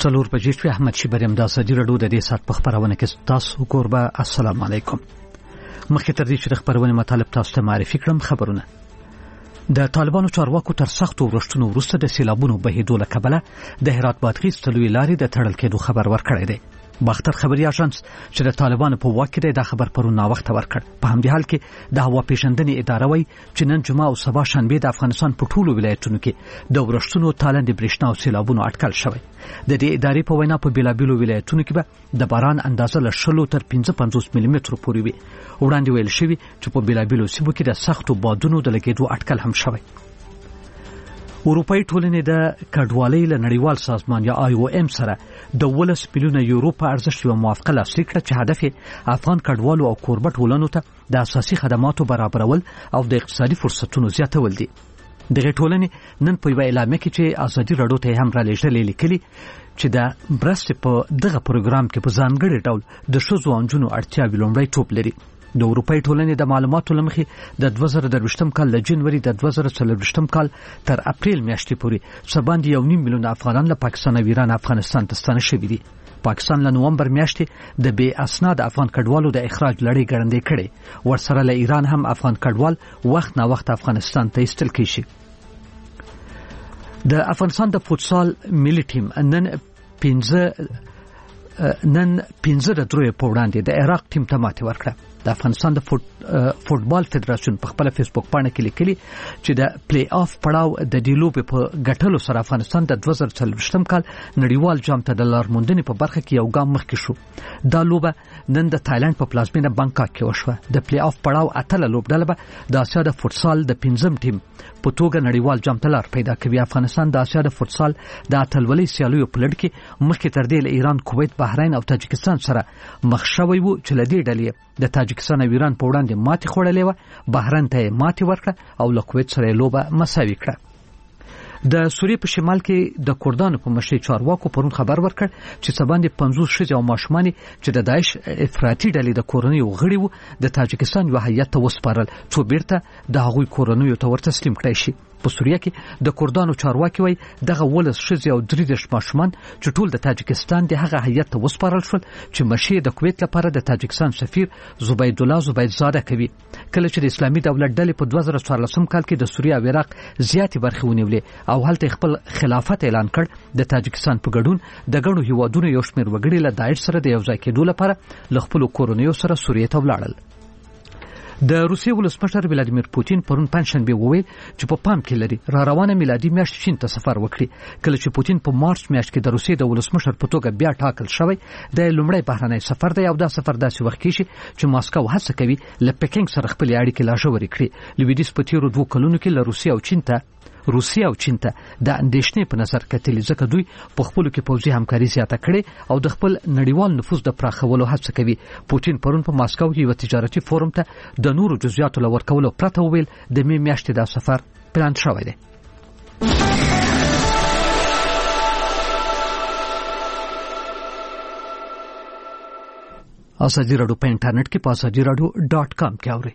څلور بجې شوې. احمد شیبریم د ازادي راډیو د دې ساعت په خبرونه کې تاسو کوربه. السلام علیکم. مخکې تر دې چې د خبرونه مطالب تاسو ته معرفي کړم، خبرونه د طالبانو چارواکو تر سختو ورښتونو وروسته د سیلابونو بهیدو له کبله د هرات بادغیس تلوي لارې د تړل کېدو خبر ورکړی دی. باختر خبري اژانس چې د طالبانو په واک کې دا خبر پرون ناوخته ورکړ. په همدې حال کې د هوا پیژندنې اداره وایي چې نن جمعه او سبا شنبه د افغانستان په ټولو ولایتونو کې د ورښتونو تالنده برېښنا او سیلابونو اټکل شوی. د دې ادارې په وینا په بیلابیلو ولایتونو کې به د باران اندازه له 60 تر 55 ملي مترو پورې وي. وړاندې ویل شوی چې په بیلابیلو سیمو کې د سختو بادونو د لګېدو اټکل هم شوی. اروپאי ټولنې د کډوالۍ له نړیوال سازمان یا IOM سره د 12 بلیون یورو په ارزښت یو موافقه لاسلیک کړه چې هدف یې افغان کډوالو او کوربه ټولنو ته د اساسي خدماتو برابرول او د اقتصادي فرصتونو زیاتول دي. دغه ټولنې نن په یو اعلامیه کې چې ازادي راډیو ته هم را لېږلې لیکلي چې د برست په دغه پروګرام کې په ځانګړي ډول د ښځو او نجونو اړتیاوې لومړی ټوپ لري. د اروپאי ټولنې د معلوماتو لمخې د 2023 کال له جنوري د 2024 کال تر اپریل میاشتې پورې سباندې 1.5 میلیون افغانان له پاکستان او ایران افغانستان ته ستانه شوي دي. پاکستان له نومبر میاشتې د بې اسناد افغان کډوالو د اخراج لړۍ ګړندۍ کړې. ورسره له ایران هم افغان کډوال وخت نا وخت افغانستان ته ایستل کیږي. د افغانستان د فوتسال ملي ټیم نن 15 د دروي په وړاندې د عراق ټیم ته ماتې ورکړه. د افغانستان د فوتبال فدراسیون په خپل فیسبوک باندې کې لیکلي چې د پلی آف پړاو د ډیلوب په ګټلو سره افغانستان د 2024 کال نړیوال جام ته د لارموندنې په برخه کې یو ګام مخکې شو. دا لوبه نن د تایلند په پلازمینه بانکاک کې وشوه. د پلی آف پړاو اتله لوبډله به د اسیا د فوتسال د 5م ټیم په توګه نړیوال جام ته لار پیدا کوي. افغانستان د اسیا د فوتسال د اتلولۍ سیالیو په لړ کې مخکې تر دې له ایران، کویت، بحرین او تاجکستان سره مخ شوی وو چې له دې ډلې د تاجکستان او ایران په وړاندې ماتې خوړلې و. بحرین ته ماتې ورکړه او له کویت سره لوبه مساوي کړه. د سوریې په شمال کې د کردانو په مشرۍ چارواکو پرون خبر ورکړ چې سباندې 50 ښځې او ماشومان چې د داعش افراطي ډلې د کورنیو غړي وو د تاجکستان یو هیئت ته وسپارل چې بیرته د هغوی کورنیو ته ورتسلیم کړي شي. په سوریه کې د کردانو چارواکي وایي دغه 12 ښځې او 3 ماشومان چې ټول د تاجکستان د هغه هیئت ته وسپارل شول چې مشري د کویت لپاره د تاجکستان سفیر زبید الله زبیدزاده کوي. کله چې د اسلامي دولت ډلې په 2014 کال کې د سوریه او عراق زیاتې برخې ونیولې او هلته خپل خلافت اعلان کړ، د تاجکستان په ګډون د ګڼو هیوادونو یو شمېر وګړي له داعش سره د یوځای کېدو لپاره له خپلو کورنیو سره سوریې ته ولاړل. د روسیې ولسمشر ولادیمیر پوتین پرون پنځشنبه وویل چې په پام کې لري را روانه میلادي میاشت چین ته سفر وکړي. کله چې پوتین په مارچ میاشت کې د روسیې د ولسمشر په توګه بیا ټاکل شوی، د لومړی بهرنی سفر دی او دا سفر داسې وخت کې چې ماسکو هڅه کوي له پکینګ سره خپل اړیکې لا ژورې کړي. لویدیځ په تیرو 2 کلونو کې له روسیې او چین ته د اندېښنې په نظر کتلې، ځکه دوی په خپلو کې پوځي همکاري زیاته کړې او د خپل نړیوال نفوذ د پراخولو هڅه کوي. پوتین پرون په ماسکو کې یو تجارتي فورم ته د نورو جزئیاتو لور کولو پرته وویل د می میاشتې د سفر پلان شوی دی. ازادي راډیو په انټرنیټ کې په azadiradio.com کې اورئ.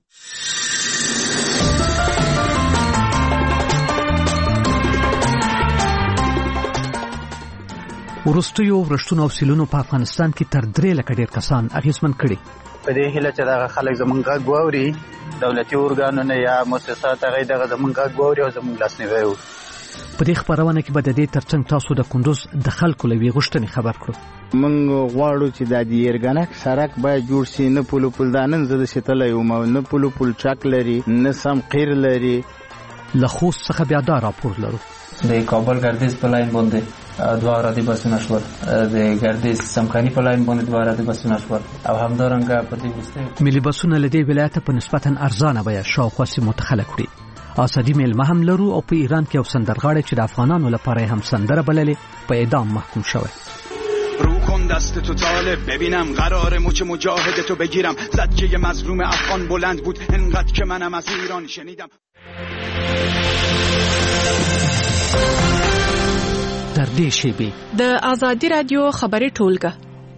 ورستیو ورښتونو او سیلونو په افغانستان کې تر 3 لک ډیر کسان اغیزمن کړي. په دې هیله چې دا خلک زمونږ غږ واوري، دولتي ارګانونه یا مؤسسات هغه دغه زمونږ غږ واوري او زمونږ لاسنیوي وکړي. په دې خبرونه کې به د دې ترڅنګ تاسو د کندوز د خلکو لوي غوښتنې خبر کړو. من غواړو چې د دیرګنک سړک باید جوړ شي، نه پول دانن زده شتل یو نه پول چاک لري، نه سم قیر لري. له خوست څخه بیا دا راپور لرو. د کابل ګردیز په لاین باندې 2 ورځې بسونه شول، د ګردیز سمخاني په لاین باندې 2 ورځې بسونه شول او همدارنګه په دې وسته ملي بسونه لدی ولایت په نسبتا ارزانه بیا شاوخوا سیمو ته خلک وړي. آزادی میلمه هم لرو او په ایران کې یو سندرغاړی چې د افغانانو لپاره هم سندره بللې په اعدام محکوم شوی. رو کن دست تو طالب ببینم قرار مچ مجاهد تو بگیرم. زدکه مظلوم افغان بلند بود انقدر که منم از ایران شنیدم. تر دې شیبې د ازادي رادیو خبري ټولګه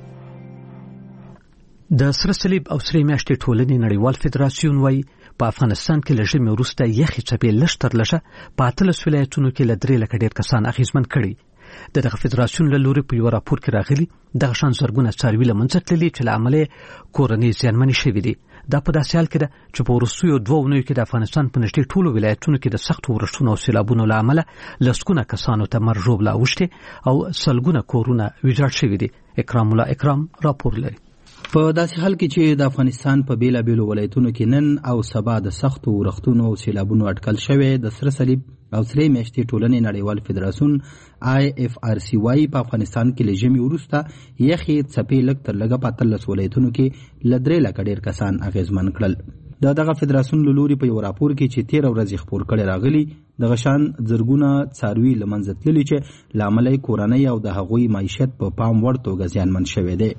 د سره صلیب او سره میاشتې ټولنې نړیوال فدراسیون وایي په افغانستان کې له ژمي وروسته یخې څپې لږ تر لږه په 13 ولایتونو کې له 3 لک ډیر کسان اغیزمن کړي. دغه فدراسیون له لوري په یو راپور کې راغلي دغه شان زرګونه څاروي له منځه تللي چې له امله کورنۍ زیانمنې شوي دي. دا په داسې حال کې ده چې په وروستیو 2 اونیو کې د افغانستان په نږدې ټولو ولایتونو کې د سختو ورښتونو او سیلابونو له امله لسګونه کسانو ته مرګ ژوبله اوښتې او سلګونه کورونه ویجاړ شوي دي. اکرام الله اکرام راپور لري. په داسې حال کې چې د افغانستان په بیلابیلو ولایتونو کې نن او سبا د سختو ورښتونو او سیلابونو اټکل شوی، د سره صلیب او سرې میاشتې ټولنې نړیوال فدراسیون IFRC وايي په افغانستان کې له ژمي وروسته یخې څپې لږ تر لږه په 13 ولایتونو کې له 3 لکه ډېر کسان اغېزمن کړل. دغه فدراسیون له لوري په یو راپور کې چې 13 ورځې خپور کړی راغلی دغه شان زرګونه څاروي له منځه تللي چې له امله یې کورنۍ او د هغوی معیشت په پام وړ توګه زیانمن شوی دی.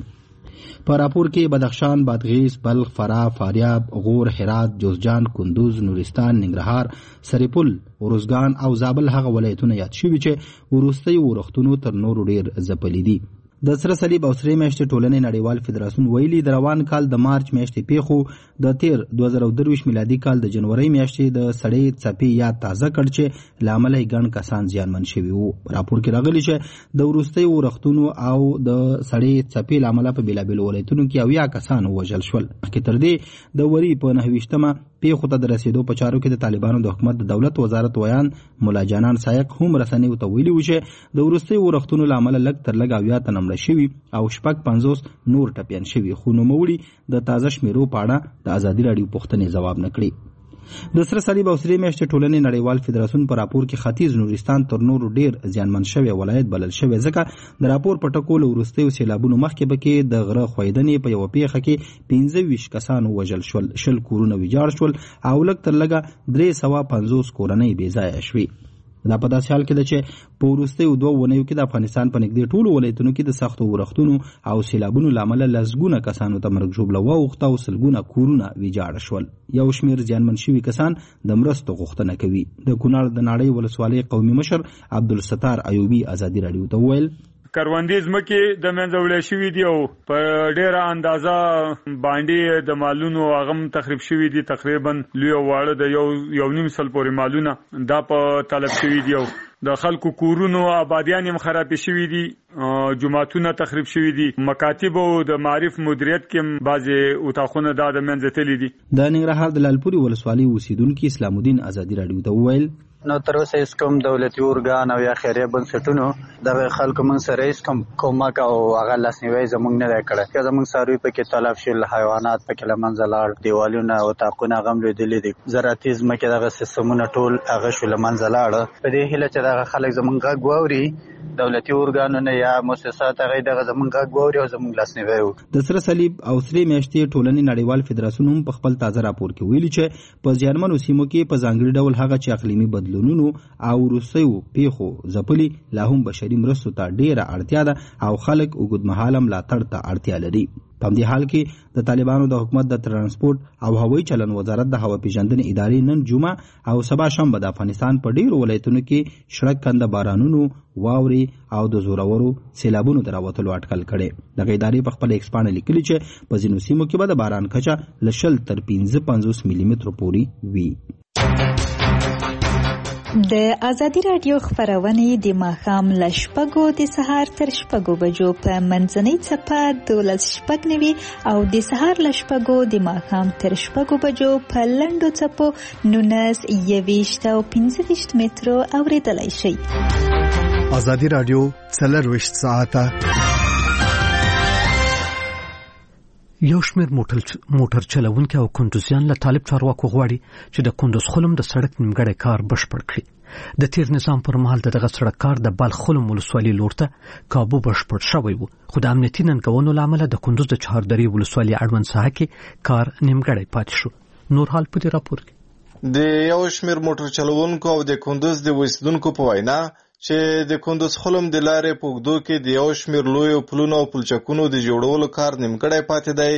په راپور کې بدخشان، بادغیس، بلخ، فراه، فاریاب، غور، هرات، جوزجان، کندوز، نورستان، ننګرهار، سرپل، ارزګان او زابل هغه ولایتونه یاد شوي چې وروستي ورښتونو تر نورو ډیر ځپلي دي. د سره صلیب او سرې میاشتې ټولنې نړیوال فدراسیون ویلي د روان کال د مارچ میاشتې پیښو د تیر 2023 میلادي کال د جنوري میاشتې د سړې څپې یاد تازه کړ چې له امله یې ګڼ کسان زیانمن شوي وو. راپور کې راغلي چې د وروستي ورښتونو او د سړې څپې له امله په بیلابیلو ولایتونو کې 70 کسان ووژل شول. مخکې تر دې د وري په 29مه پیښو ته د رسیدو په چارو کې د طالبانو د حکومت د دولت وزارت ویان مولا جانان سایق هم رسنیو ته ویلي و چې د وروستي ورښتونو له امله لږ تر لږه 70 تنه شوي او 50 نور ټپیان شوي، خو نوموړي د تازه شمیرو په اړه د ازادي راډیو پوښتنې ځواب نه کړي. د سره صلیب او سرې میاشتې ټولنې نړیوال فدراسیون په راپور کې ختیځ نورستان تر نورو ډیر زیانمن شوی ولایت بلل شوی، ځکه د راپور په ټکو له وروستیو سیلابونو مخکې پکې د غره خویدنې په یوه پیښه کې 25 کسان ووژل شول، 10 کورونه ویجاړ شول او لږ تر لږه 350 کورنۍ بې ځایه شوي. دا په داسې حال کې ده چې په وروستیو 2 اونیو کې د افغانستان په نږدې ټولو ولایتونو کې د سختو ورښتونو او سیلابونو له امله لسګونه کسانو ته مرګ ژوبله واوښته او سلګونه کورونه ویجاړ شول. یو شمېر زیانمن شوي کسان د مرستو غوښتنه کوي. د کونړ د ناړۍ ولسوالۍ قومي مشر عبدالستار ایوبي ازادي راډیو ته وویل کروندې ځمکې د منځه وړل شوي دي او په ډېره اندازه باندې د مالونو هغه هم تخریب شوي دي. تقریبا لوی واړه د 1.5 سل پورې مالونه دا په طلب شوي دي او د خلکو کورونو آبادیان هم خراب شوي دي، جماعتونه تخریب شوي دي، مکاتب او د معرف مدیریت کې بعضې اتاقونه دا د منځه تللي دي. د ننګرهار د لالپورې ولسوالۍ اوسیدونکي اسلام الدین ازادي راډیو ته وویل نو تر اوسه هیڅ کوم دولتي ارګان او یا خیریه بنسټونو دغه خلکو موږ سره هیڅ کوم کومک او هغه لاسنیوی زموږ نه دی کړی. که زموږ څاروي پکې تلف شول، حیوانات پکې له منځه لاړ، دیوالونه او طاقونه هغه هم لیدلي دي، زراعتي ځمکې دغه سیستمونه ټول هغه شو له منځه لاړه. په دې هیله چې دغه خلک زموږ غږ واوري، دولتي ارګانونه یا مؤسسات هغه دغه زموږ غږ واوري او زموږ لاسنیوی وکړي. د سره صلیب او سرې میاشتې ټولنې نړیوال فدراسیون هم په خپل تازه راپور کې ویلي چې په زیانمنو سیمو کې په ځانګړي ډول هغه چې اقلیمي بدلونونو او وروستیو پیښو ځپلي لا هم بشري مرستو ته ډیره اړتیا ده او خلک اوږدمهاله ملاتړ ته اړتیا لري. په همدې حال کې د طالبانو د حکومت د ترانسپورت او هوایي چلن وزارت د هوا پیژندنې ادارې نن جمعه او سبا شنبه د افغانستان په ډیرو ولایتونو کې شړک کنده بارانونو، واورې او د زورورو سیلابونو د راوتلو اټکل کړی. دغه ادارې په خپل ایکس پاڼه لیکلي چې په ځینو سیمو کې به د باران کچه له 0 تر 55 ملي مترو پورې وي. د ازادي راډیو خبرونه د ماښام له 6 د سهار تر 6 بجو په منځنۍ څپه 12:09 او د سهار له 6 د ماښام تر 6 بجو په لنډو څپو 19 او 25 مترو اوریدلای شئ. ازادي راډیو 24 ساعته یو شمېر موټر چلونکي او کندوزیان له طالب چارواکو غواړي چې د کندوز خلم د سړک نیمګړی کار بشپړ کړي. د تیر نظام پر مهال دغه سړک کار د بلخ خلم ولسوالۍ لور ته کابو بشپړ شوی و، خو د امنیتي ننګونو له امله د کندوز د چهاردرې ولسوالۍ اړوند ساحه کې کار نیمګړی پاتې شو. نور حال په دې راپور کې د یو شمېر موټر چلونکو او د کندوز د اوسیدونکو په وینا چې د کندوز خلم د لارې په اوږدو کې د یو شمېر لویو پلونو او پلچکونو د جوړولو کار نیمګړی پاتې دی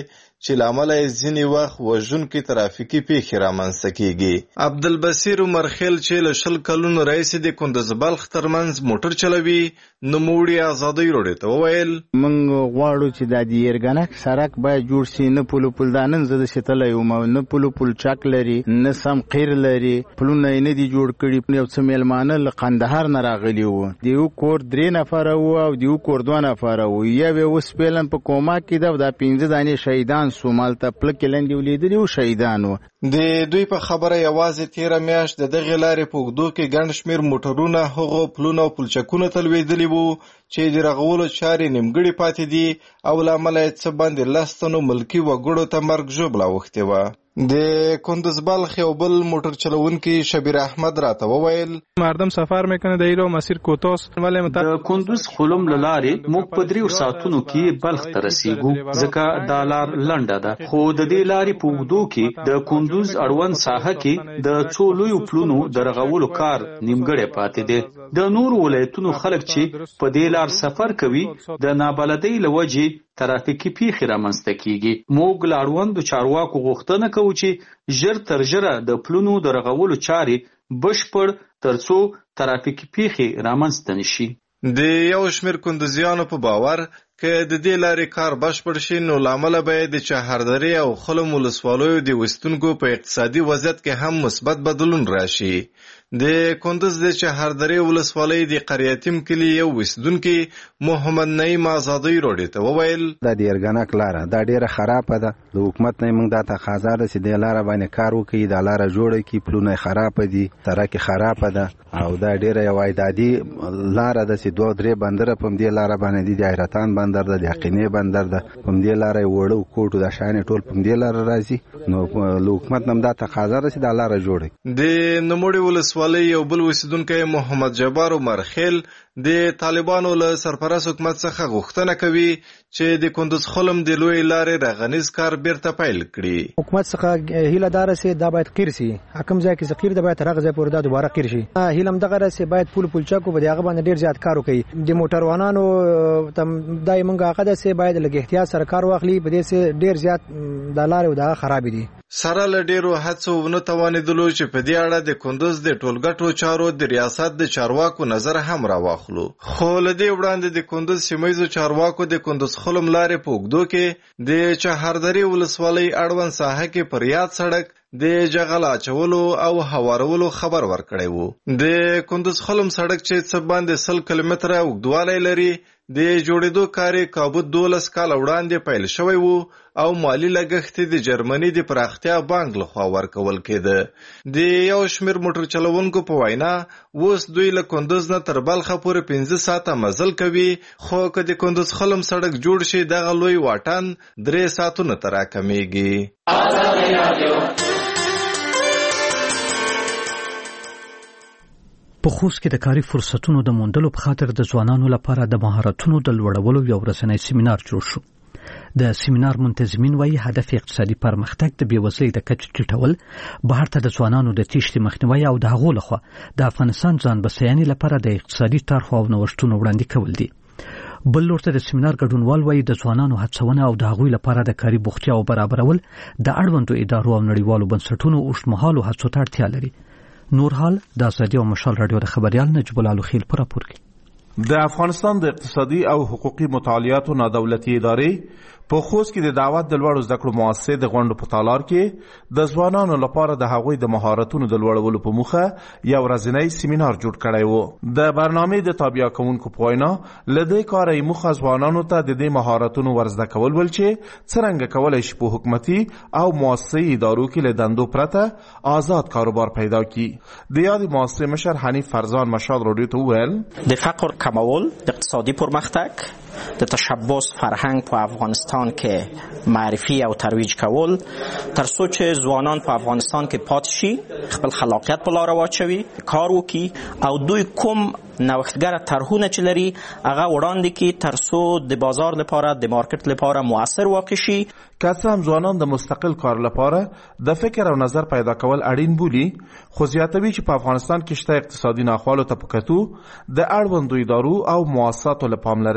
چې لامل یې ځینې وخت وژونکي ترافیکي پیښې رامنځته کیږي. عبدالبصیر عمرخیل چې له 20 کلونو راهیسې د کندز بلخ ترمنځ موټر چلوي نوموړي ازادۍ راډیو ته وویل موږ غواړو چې د یرګنک سړک باید جوړ شي. نه پل دانن زده شتلی وم، نه پل چک لري، نه سم قیر لري، پلونه یې نه دي جوړ کړي. یو څه میلمانه له قندهار نه راغلي وو، د یو کور 3 نفره وو او د یو کور 2 نفره وو. یو اوس پیلن په کوما کې دا 15 دانې شهیدان سومال ته پلکې لاندې ولیدلي وو، شهیدان وو. د دوی په خبره یوازې 13 میاشت د دغې لارې په اوږدو کې ګڼ شمېر موټرونه هغو پلونه او پلچکونه ته لوېدلي وو چې د رغولو چارې نیمګړې پاتې دي او له امله یې څه باندې 10 تنو ملکي وګړو ته مرګ ژوبله اوښتې وه. د کندز بلخ یو بل موټر چلونکي شبیر احمد راته وویل مردم سفر میکنه در ایران مسیر کوتاست ولی د کندز خلم لارې موږ په 3 ساعتونو کې بلخ ته رسیږو ځکه دا لار لنډه ده، خو د دې لارې په اوږدو کې د کندز اړوند ساحه کې د څو لویو پلونو د رغولو کار نیمګړی پاتې دی. د نور ولایتونو خلک چې په دې لار سفر کوي د نابلدۍ له وجې ترافیکي پیښې رامنځته کیږي. موږ له اړوندو چارواکو غوښتنه کوو چې ژر تر ژره د پلونو د رغولو چارې بشپړ ترڅو ترافیکي پیښې رامنځته نشي. د یو شمېر کندوزیانو په باور که د دې لارې کار بشپړ شي نو له امله به د چهاردرې او خلم ولسوالیو د اوسیدونکو په اقتصادي وضعیت کې هم مثبت بدلون راشي. د کندز د چهاردرې ولسوالۍ د قریاتیم کلي یو اوسیدونکي محمد نعیم ازادۍ راډیو ته وویل د یرګنک لاره دا ډیره خرابه ده. د حکومت نه موږ دا تقاضا ده چې د لاره باندې کار وکړي، د لاره جوړه کړي. پلونه خراب دي، سړک خراب ده او دا ډیره یو عایدادي لاره ده چې 2-3 بندر په دې لاره باندې دي. د حیرتان بندر ده، د حقینه بندر ده، په دې لاره وړو کوټو د شان ټول په دې لاره راځي. نو له حکومت نه دا تقاضا ده چې د لاره جوړه. د نوموړي ولسوالۍ یو بل اوسیدونکی محمد جبار عمرخیل د طالبانو له سرپرست حکومت څخه غوښتنه کوي چې د کندز خلم د لوی لارې رغنیز کار بیرته پیل کړي. حکومت څخه هیله دار سي دا باید قیر سي، حکم ځای کې ذخیر د باید رغ ځای پورې دا دوباره قیر شي. هیله هم دغه سي باید پول چاکو په دغه باندې ډیر زیات کار وکړي. د موټروانانو تم دای منګه عقد سي باید لګ احتیاط سره کار واخلي، په دې سي ډیر زیات د لارې د خراب دي. سره له ډیرو هڅو ونه توانېدلو چې په دې اړه د کندز د ټولګټو چارو د ریاست د چارواکو نظر هم راواخلو. خو له دې وړاندې د کندز سیمایي چارواکو د کندز خلم لارې په اوږدو کې د چهاردرې ولسوالۍ اړوند ساحه کې پر یاد سړک د جغل اچولو او هوارولو خبر ورکړی وو. د کندز خلم سړک چې څه باندې 100 کیلومتره اوږدوالی لري د جوړېدو کار یې کابو 12 کاله وړاندې پیل شوی وو او مالی لګښت د جرمني د پراختیا بانک لخوا ورکول کېده. د یو شمېر موټر چلوونکو په وینا اوس دوی له کندز نه تر بلخه پورې 15 ساعته مزل کوي، خو که د کندز خلم سړک جوړ شي دغه لوی واټن 3 ساعتونو ته راکمیږي. په خوست کې د کاري فرصتونو د موندلو په خاطر د ځوانانو لپاره د مهارتونو د لوړولو یو ورځنی سیمینار جوړ شو. د سیمینار منتظمین وایي هدف اقتصادي پرمختګ، د بېوزلۍ د کچې ټیټول، بهر ته د ځوانانو د تیښتې مخنیوی او د هغو لخوا د افغانستان ځان بسیاینې لپاره د اقتصادي طرحو او نوښتونو وړاندې کول دي. بل لور ته د سیمینار ګډونوال وایي د ځوانانو هڅونه او د هغوی لپاره د کاري بوختیاو برابرول د اړوندو ادارو او نړیوالو بنسټونو اوږدمهالو هڅو ته اړتیا لري. نور حال د ازادي او مشال رادیو د خبريال نجیب الله لوخیل پر راپور کوي. د افغانستان د اقتصادي او حقوقي مطالعاتو نادولتي ادارې په خوست کې د دعوت د لوړو زده کړو مؤسسې د غونډو په تالار کې د ځوانانو لپاره د هغوی د مهارتونو د لوړولو په موخه یو ورځنی سیمینار جوړ کړی و. د برنامې د تابع کوونکو په وینا له دې کاره یې موخه ځوانانو ته د دې مهارتونو ورزده کول ول چې څرنګه کولی شي په حکومتي او مؤسسې ادارو کې له دندو پرته آزاد کاروبار پیدا کړي. د یادې مؤسسې مشر حنیف فرزان مشال راډیو ته وویل د فقر کمول، د اقتصادي پرمختګ، د تشبث فرهنګ په افغانستان کې معرفي او ترویج کول ترڅو چې ځوانان په افغانستان کې پاتې شي، خپل خلاقیت په لاره واچوي، کار وکړي او دوی کوم نوښتګر طرحونه چې لري هغه وړاندې کړي ترڅو د بازار لپاره د مارکیټ لپاره مؤثر واقع شي. که څه هم ځوانان د مستقل کار لپاره د فکر او نظر پیدا کول اړین بولي، خو زیاتوي چې په افغانستان کې شته اقتصادي ناخوالو ته په کتو د اړوندو ادارو او مؤسساتو له پاملرنې پرته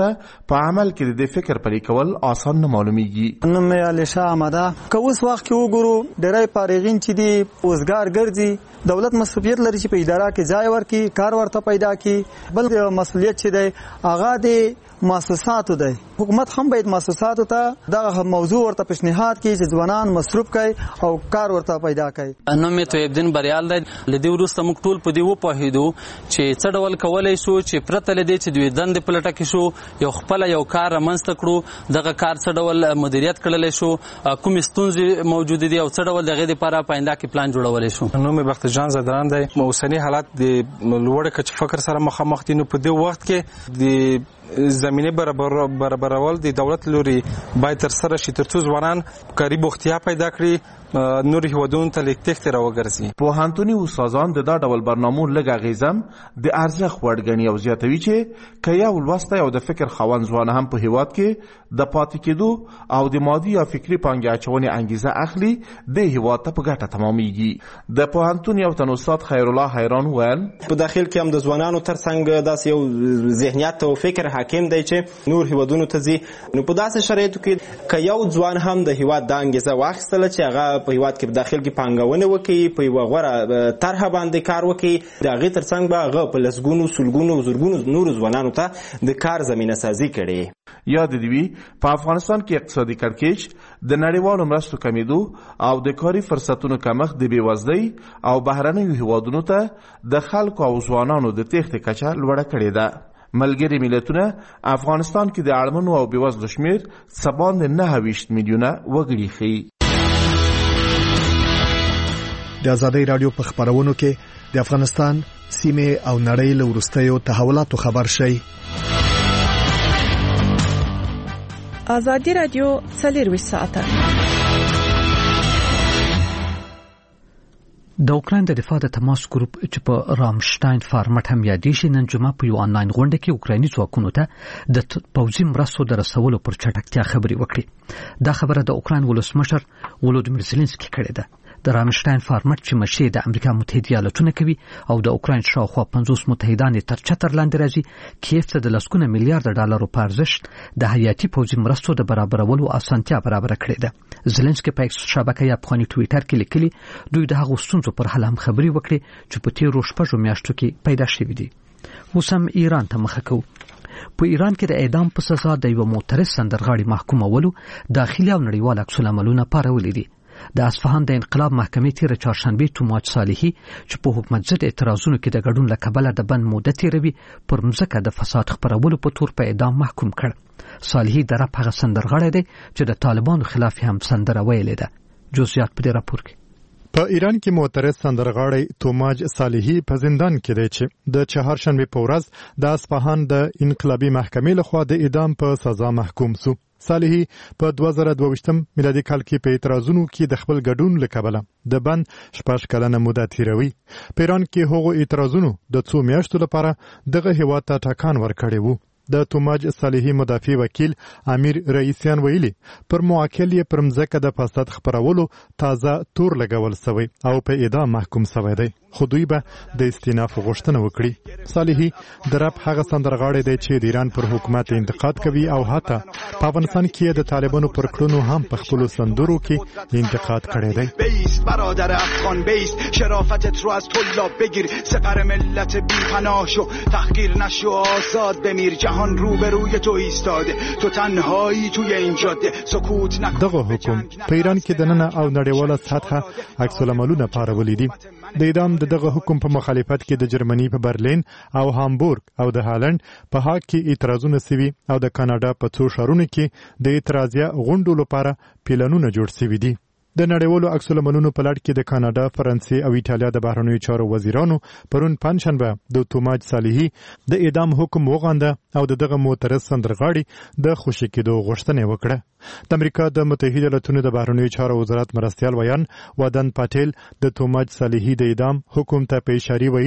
ته په عمل کې د فکر پلي کول آسان نه معلومیږي. نوم یې علي شاه احمده. که اوس وخت کې وګورو ډېری فارغین چې دي اوزګار ګرځي، دولت مسؤلیت لري چې په اداره کې ځای ورکړي، کار ورته پیدا کړي. بل مسؤلیت چې دی هغه د مؤسساتو دی. حکومت هم باید مؤسساتو ته دغه موضوع ورته پیشنهاد کړي چې ځوانان مصروف کړي او کار ورته پیدا کړي. نوم یې طیب الدین بریال دی. له دې وروسته موږ ټول په دې وپوهېدو چې څه ډول کولی شو چې پرته له دې چې دوی دندې په لټه کې شو یو خپله یو کار رامنځته کړو. دغه کار څه ډول مدیریت کړلی شو، کومې ستونزې موجودې دي او څه ډول د هغې دپاره په آینده کې پلان جوړولی شو. نوم یې بختجان زدران دی. اوسني حالات د لوړ کچې فقر سره مخامخ دي. نو په دې وخت کې د زمینه برابرول د دولت لوري باید تر سره شي ترڅو ځوانان کاري بوختیا پیدا کړي، نور هیوادونو ته لیک تخته راوګرځي. پوهنتوني استادان د دا ډول برنامو لږ اغیزم د ارزښت وړ ګڼي او زیاتوي چې که یو لوستی او د فکر خاوند ځوان هم په هیواد کې د پاتې کېدو او د مادي یا فکري پانګې اچونې انګیزه اخلي، د هیواد ته په ګټه تمامیږي. د پوهنتون یو تن استاد خیرالله حیران وویل په داخل کې هم د ځوانانو ترڅنګ داسې یو ذهنیت او فکر حاکم دی چې نور هیوادونو ته ځي. نو په داسې شرایطو کې که یو ځوان هم د هیواد د انګیزه واخیستله چې هغه په هیواد کې په داخل کې پانګونه وکړي، په یوه غوره طرحه باندې کار وکړي، د هغې ترڅنګ به هغه په لسګونو سلګونو زرګونو نورو ځوانانو ته د کار زمینه سازي کړي. یاد دې وي په افغانستان کې اقتصادي کړکېچ، د نړیوالو مرستو کمیدو او د کاري فرصتونو کمښت د بېوزلۍ او بهرنیو هیوادونو ته د خلکو او ځوانانو د تېښتې کچه لوړه کړې ده. ملګري ملتونه افغانستان کې د اړمنو او بېوزلو شمېر څه باندې 29 میلیونه وګړي ښیي. د ازادۍ راډیو په خبرونو کې د افغانستان سیمې او نړۍ له وروستیو تحولاتو خبر شئ. ازادي راډیو 24 ساعته. د اوکراین د دفاع د تماس ګروپ چې په رامشتاین فارمټ هم یادې شي نن جمعه په یو آنلاین غونډه کې اوکرایني ځواکونو ته د پوځي مرستو د رسولو پر چټکتیا خبرې وکړې. دا خبره د اوکراین ولسمشر ولودیمیر زيلنسکي کړې ده. د رامشتاین فارمټ چې مشر د امریکا متحده ایالاتونو کوي او د اوکراین شاوخوا 50 متحدان تر چتر لاندې راځي، کیف ته د لسګونه میلیارډ ډالرو په ارزښت د حیاتي پوځي مرستو د برابرولو اسانتیا برابر کړې ده. زيلنسکي په شبکې یا افغاني ټوئیټر کې لیکلي دوی د هغو ستونزو پر حل هم خبرې وکړي چې په تیرو شپږو میاشتو کې پیدا شوې دي. اوس هم ایران ته مخه کوو. په ایران کې د اعدام په سزا د یو معترض سندرغاړي محکومولو داخلي او نړیوال عکس العملونه پارولي دي. د اصفهان د انقلاب محکمې تیر چهارشنبه توماج صالحي چې په حکومت ضد اعتراضونو کې د ګډون لکبله د بند موده تیروي پر مځکه د فساد خپرولو په تور په اعدام محکوم کړ. صالحي د رپ هغه سندرغاړی دی چې د طالبانو خلاف هم سندره ویلې ده. جزئیات په دې راپور کې. په ایران کې معترض سندرغاړی توماج صالحي په زندان کې دی چې د چهارشنبه په ورځ د اصفهان د انقلابي محکمې لخوا د اعدام په سزا محکوم شو. صالحي په 2022 میلادي کال کې په اعتراضونو کې د خپل ګډون لکبله د بند 6 کلنه موده تیروي. په ایران کې هغو اعتراضونو د 2 میاشتو لپاره دغه هیواد ته ټاکان ورکړی وو. د توماج صالحي مدافع وکیل امیر رئیسیان ویلي پر موکل یې پر مځکه د فساد خپرولو تازه تور لګول شوی او په اعدام محکوم شوی دی، خو دوی به د استیناف غوښتنه وکړي. صالحي د رپ هغه سندرغاړی دی چې د ایران پر حکومت انتقاد کوي او حتی په افغانستان کې د طالبانو پر کړنو هم په خپل سندرو کې انتقاد کړی دی. بیس برادر افغان بیس، شرافتت رو از طلاب بگیر، سپر ملت بی‌پناه شو، تحقیر نشو، آزاد بمیر، جهان روبروی تو ایستاده، تو تنهایی توی این جاده، سکوت نکن. دغه حکم په ایران کې د نن او نړیواله سطحه عکس العملونه پارولي دي. د اعدام دغه حکم په مخالفت کې د جرمني په برلین او هامبورګ او د هالند په هاګ کې اعتراضونه سوي او د کاناډا په څو ښارونو کې د اعتراضیه غونډو لپاره پلانونه جوړ سوي دي. د نړیوالو عکس العملونو په لړ کې د کاناډا، فرانسې او ایټالیا د بهرنیو چارو وزیرانو پرون پنځشنبه د توماج صالحي د اعدام حکم وغانده او دغه معترض سندرغاړي د خوشي کېدو غوښتنه وکړه. د امریکا د متحده ایالاتونو د بهرنیو چارو وزارت مرستیال ویان وادن پاتیل د توماج صالحي د اعدام حکم ته په اشاره ویلي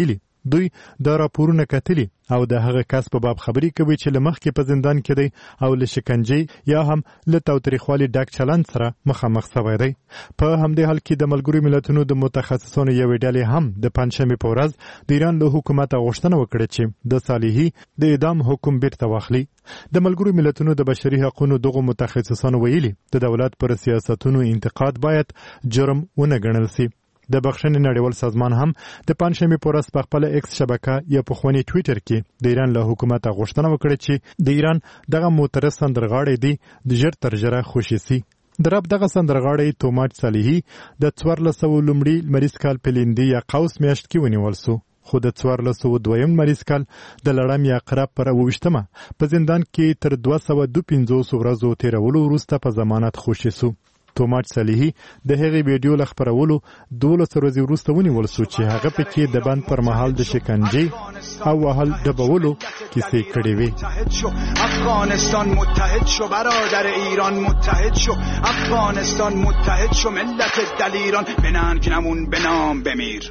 دوی د راپورونه کتلي او د هغه کس په باب خبري کوي چې لمخکې په زندان کې دی او له شکنجې یا هم له تاوتریخوالي ډک چلند سره مخامخ شوی دی. په همدې حال کې د ملګرو ملتونو د متخصصانو یوې ډلې هم د پنجشنبې په ورځ د ایران له حکومت غوښتنه وکړه چې د صالحي د اعدام حکم بیرته واخلي. د ملګرو ملتونو د بشري حقوقو دغه متخصصانو ویلي د دولت پر سیاستونو انتقاد باید جرم ونه ګڼل شي. د بخښنې نړیوال سازمان هم د پنجشنبې په ورځ په خپل ایکس شبکه یا په خوني ټویټر کې د ایران له حکومت غوښتنه وکړه چې د ایران دغه معترض سندرغاړی دی د ژر تر ژره خوشي سي. د رب دغه سندرغاړی توماج صالحي د 1400 لومړي لمریز کال په لیندي یا قوس میاشت کې ونیول سو، خو د 1402 لمریز کال د لړم یا قرب پر 28مه په زندان کې تر 252 ورځو تیرولو وروسته په ضمانت خوشي سو. توماج صالحي د هغې ویډیو له خپرولو 12 ورځې وروسته ونیول سو چې هغه پکې د بند پر مهال د شکنجې او وهل ډبولو کیسې کړې وې. افغانستان متحد شو برادر ایران متحد شو، افغانستان متحد شو ملت دلیران، بننگ نمون به نام بمیر.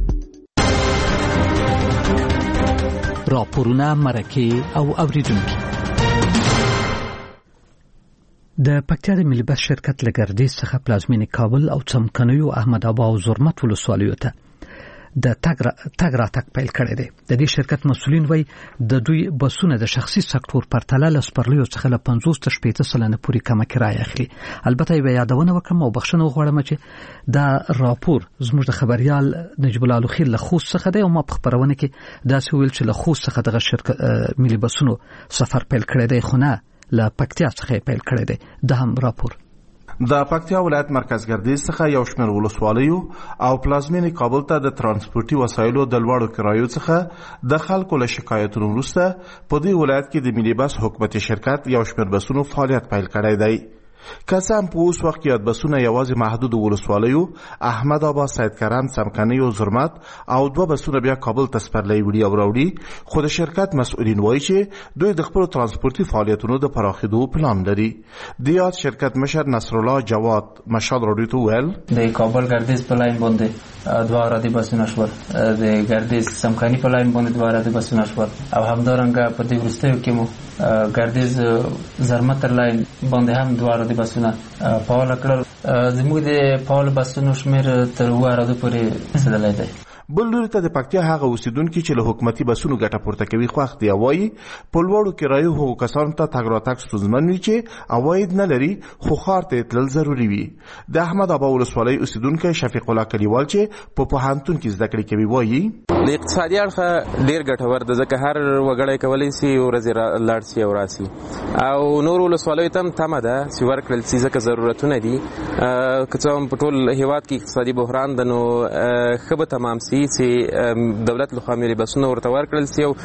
راپورونه، مرکې او اوریدونکي. د پکتیا د ملي بس شرکت له ګردیز څخه پلازمینې کابل او څمکنیو احمد ابا او زرمت ولسوالیو ته د تګ راتګ پیل کړی دی. د دې شرکت مسؤلین وایي د دوی بسونه د شخصي سکتور پرتله له سپرلیو څخه له 50 تر 80% پورې کمه کرایه اخلي. البته یې یادونه وکړم او بخښنه وغواړم چې دا راپور زموږ د خبريال نجیب الله لوخیل له خوست څخه دی او ما په خبرونه کې داسې ویل چې له خوست څخه دغه شرکت ملي بسونو سفر پیل کړی دی، خو نه له پکتیا څخه پیل کړی دی. د هم راپور د پکتیا ولایت مرکز ګردیز څخه یو شمېر ولسوالیو او پلازمینې کابل ته د ترانسپورتي وسایلو د لوړو کرایو څخه د خلکو له شکایتونو وروسته په دې ولایت کې د ملي بس حکومتي شرکت یو شمېر بسونو فعالیت پیل کړی دی. که څه هم په اوس وخت کې یاد بسونه یوازې محدود ولسوالیو احمد آباد، سید کرم، څمکنیو، زرمت او 2 بسونه بیا کابل ته سپرلی وړي او راوړي، خو د شرکت مسؤلین وایي چې دوی د خپلو ترانسپورتي فعالیتونو د پراخېدو پلان لري. د یاد شرکت مشر نصرالله جواد مشال راډیو ته ویل د کابل ګردیز په لاین باندې 2 ارادي بسونه شول، د ګردیز څمکني په لاین باندې 2 ارادي بسونه شول او همدارنګه په دې وروستیو کې مو ګردیز زرمت لاین باندې هم 2 ارادي بسونه فعال کړل. زموږ د فعال بسونو شمیر تر 2 ارادو پورې رسیدلی دی. بل لوري ته د پکتیا هغه اوسیدونکي چې له حکومتي بسونو ګټه پورته کوي خوښ دي، وایي په لوړو کرایو هغو کسانو ته تګ راتګ ستونزمن وي چې عواید نه لري خو ښار ته تلل ضروري وي. د احمد ابا ولسوالۍ اوسیدونکی شفیق الله کلیوال چې په پوهنتون کې زده کړې کوي وایي د اقتصادي اړخه ډیر ګټور دی ځکه هر وګړی کولی شي ورځې لاړ شي او راسي او نور ولسوالیو ته هم تمه ده چې ورکړل شي ځکه ضرورتونه دي. که څه هم په ټول هیواد کې اقتصادي بحران ده نو ښه به تمام شي چې دولت لخوا ملي بسونه ورته ورکړل شي او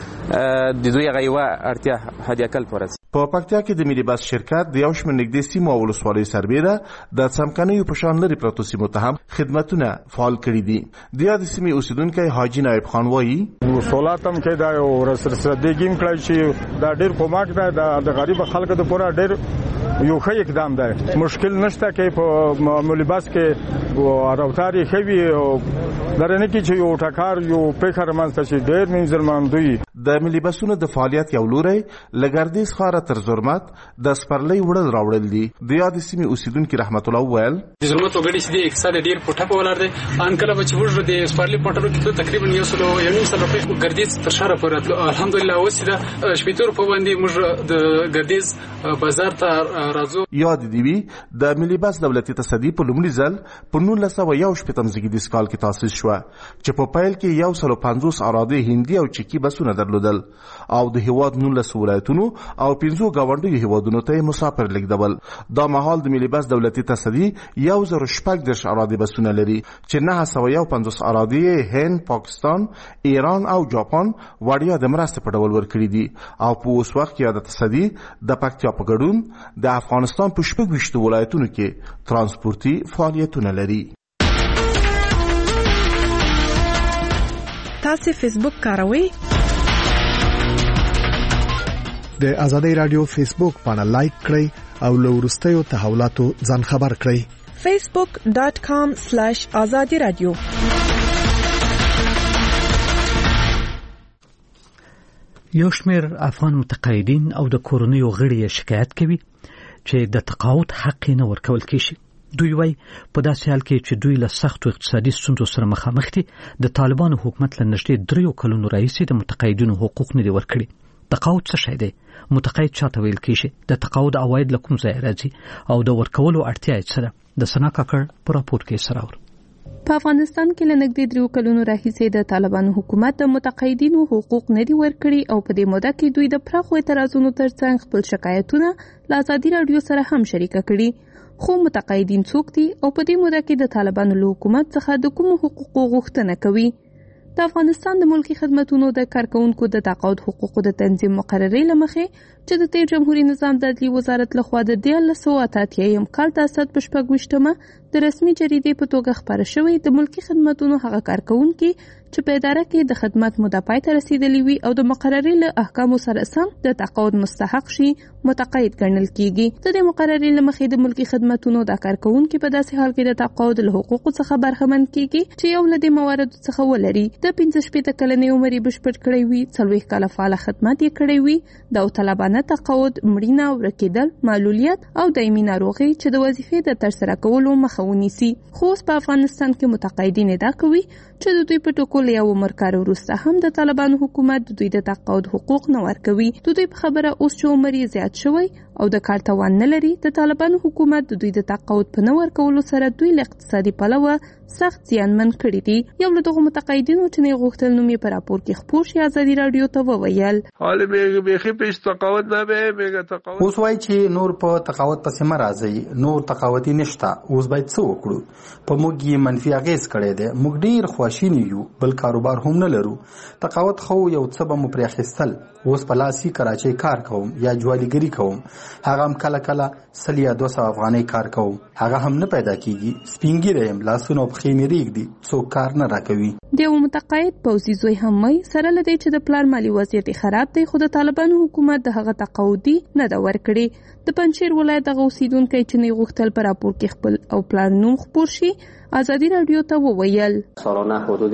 د دوی هغه یوه اړتیا حد اقل پوره شي. په پکتیا کې د ملي بس شرکت د یو شمېر نږدې سیمو او ولسوالیو سربیره د څمکنیو په شان لرې پرتو سیمو ته هم خدمتونه فعال کړي دي. د یادې سیمې اوسیدونکی حاجي نایب خان وایي سولات هم کې دا یو رسدګي هم کړی چې دا ډېر کومک دی د غریب خلکو دپاره ډېر یو ښه اقدام دی. مشکل نشته کې په ملي بس کې راوتار یې ښه وي او درنه کې چې یو ټکر یو پیښه رامنځته شي ډېر منځرمندوي. د ملي بسونو د فعالیت یو لوری له ګردیز ښاره تر زرمت د سپرلۍ وړل راوړل دي. د یادې سیمې اوسیدونکي رحمت الله وویل د زرمت وګړي چې د اقتصاد ډېر په ټپه ولاړ دی. ان کله به چې موږ د سپرلۍ په ټرو کې تقریبا 1.5 روپۍ ګردیز تر ښاره پورې راتلو. الحمدلله اوس د شپېته روپو باندې موږ د ګردیز بازار ته راځو. یاد دی وي د ملي بس دولتي تصدي په لومړي ځل په 1918 زیږدیز کال کې تاسیس شوه چې په پیل کې 150 اراده هندي او چیکي بسونه درلودل او د هیواد 19 ولایتونو او 15 ګاونډیو هیوادونو ته مسافر لیږدول. دا مهال د ملي بس دولتي تصدي 1014 اراده بسونه لري چې 950 اراده هند، پاکستان، ایران او جاپان وړیا د مرستې په ډول ورکړي دي او په اوس وخت کې د تصدي د پکتیا په ګډون د افغانستان په 26 ولایتونو کې ترانسپورتي فعالیتونه لري. تاسو فیسبوک کاروئ؟ د آزادۍ رادیو فیسبوک پاڼه لایک کړئ او له وروستیو تحولاتو ځان خبر کړئ. facebook.com/azadi radio یو شمېر افغان متقاعدین او د کورنیو غړي شکایت کوي چې د تقاعد حق نه ورکول کیږي. دوی وایي په داسې حال کې چې دوی له سختو اقتصادي ستونزو سره مخامخ دي، د طالبانو حکومت له نږدې 3 کلونو راهیسې د متقاعدینو حقوق نه دي ورکړي. تقاعد څه شی دی؟ متقاعد چاته ویل کیږي؟ د تقاعد عواید له کوم ځای راځي او د ورکولو اړتیا یې څه ده؟ د سنا کاکړ په راپور کې سره ور. په افغانستان کې له نږدې 3 کلونو راهیسې د طالبانو حکومت د متقاعدینو حقوق نه دي ورکړي او په دې موده کې دوی د پراخو اعتراضونو ترڅنګ خپل شکایتونه له ازادي راډیو سره هم شریک کړي. خو متقاعدین څوک دي او په دې موده کې د طالبانو له حکومت څخه د کومو حقوقو غوښتنه کوي؟ د افغانستان د ملکی خدماتو د کارکونکو د تقاعد حقوقو د تنظیم مقررې لمخې چې د تیر جمهوریت نظام د عدلي وزارت لخوا د 1988 کال د اسد په 26مه د رسمي جریدې په توګه خبره شوې، د ملکی خدماتو هغه کارکونکي چې په اداره کې د خدمات موده پای ته رسیدلې وي او د مقررې له احکامو سره سم د تقاعد مستحق شي متقاعد ګڼل کیږي. د دې مقررې لمخې د ملکی خدماتو د کارکونکو په داسې حال کې د تقاعد له حقوقو څخه برخمن کیږي چې یو له دې موارد څخه ولري د 15 کلنې عمر بشپړ کړی وي، 40 کاله فعال خدمات یې کړی وي، د طالبانه تقاعد، مړینه، ورکیدل، معلولیت او دایمي ناروغي چې د وظیفې د ترسره کولو مخه ونیسي. خو په افغانستان کې متقاعدین ادعا کوي چې د دوی په ټاکلو یو عمر کار وروسته هم د طالبانو حکومت د دوی د تقاعد حقوق نه ورکوي. د دوی په خبره اوس چې عمر یې زیات شوی او د کار توان نه لري، د طالبانو حکومت د دوی د تقاعد په نه ورکولو سره دوی له اقتصادي پلوه سخت زیانمن کړي دي. یو له دغو متقاعدینو چې نه غوښتل نوم یې په راپور کې خپور شي ازادي راډیو ته وویل حال بیخي پیش تقاعد نه به تقاعد اوس وایي چې نور په تقاعد پسې مرزي، نور تقاعدي نشته، اوس باید څه وکړو؟ په موږ یې منفي اغیز کړی دی، موږ ډیر خواشینی یو، بل کاروبار هم نه لرو. تقاعد خو یو څه به مو پرې اخیستل، اوس په لاسي کراچۍ کار کوم یا جوالیګري کوم، هغه هم کله کله 100 یا 200 افغانۍ کار کوم، هغه هم نه پیدا کیږي. سپینګیری یم، لاسونه په خېمې ریږدي، څوک کار نه راکوي. د یو متقاعد پوځي زوی هم وایي سره له دې چې د پلار مالی وضعیت خراب دی، خو د طالبانو حکومت د هغه تقاعدي نه ده ورکړې. د پنجشیر ولایت دغه اوسیدونکی چې نه غوښتل په راپور کې خپل او پلار نوم خپور شي ازادي راډیو ته وویل سالانه حدود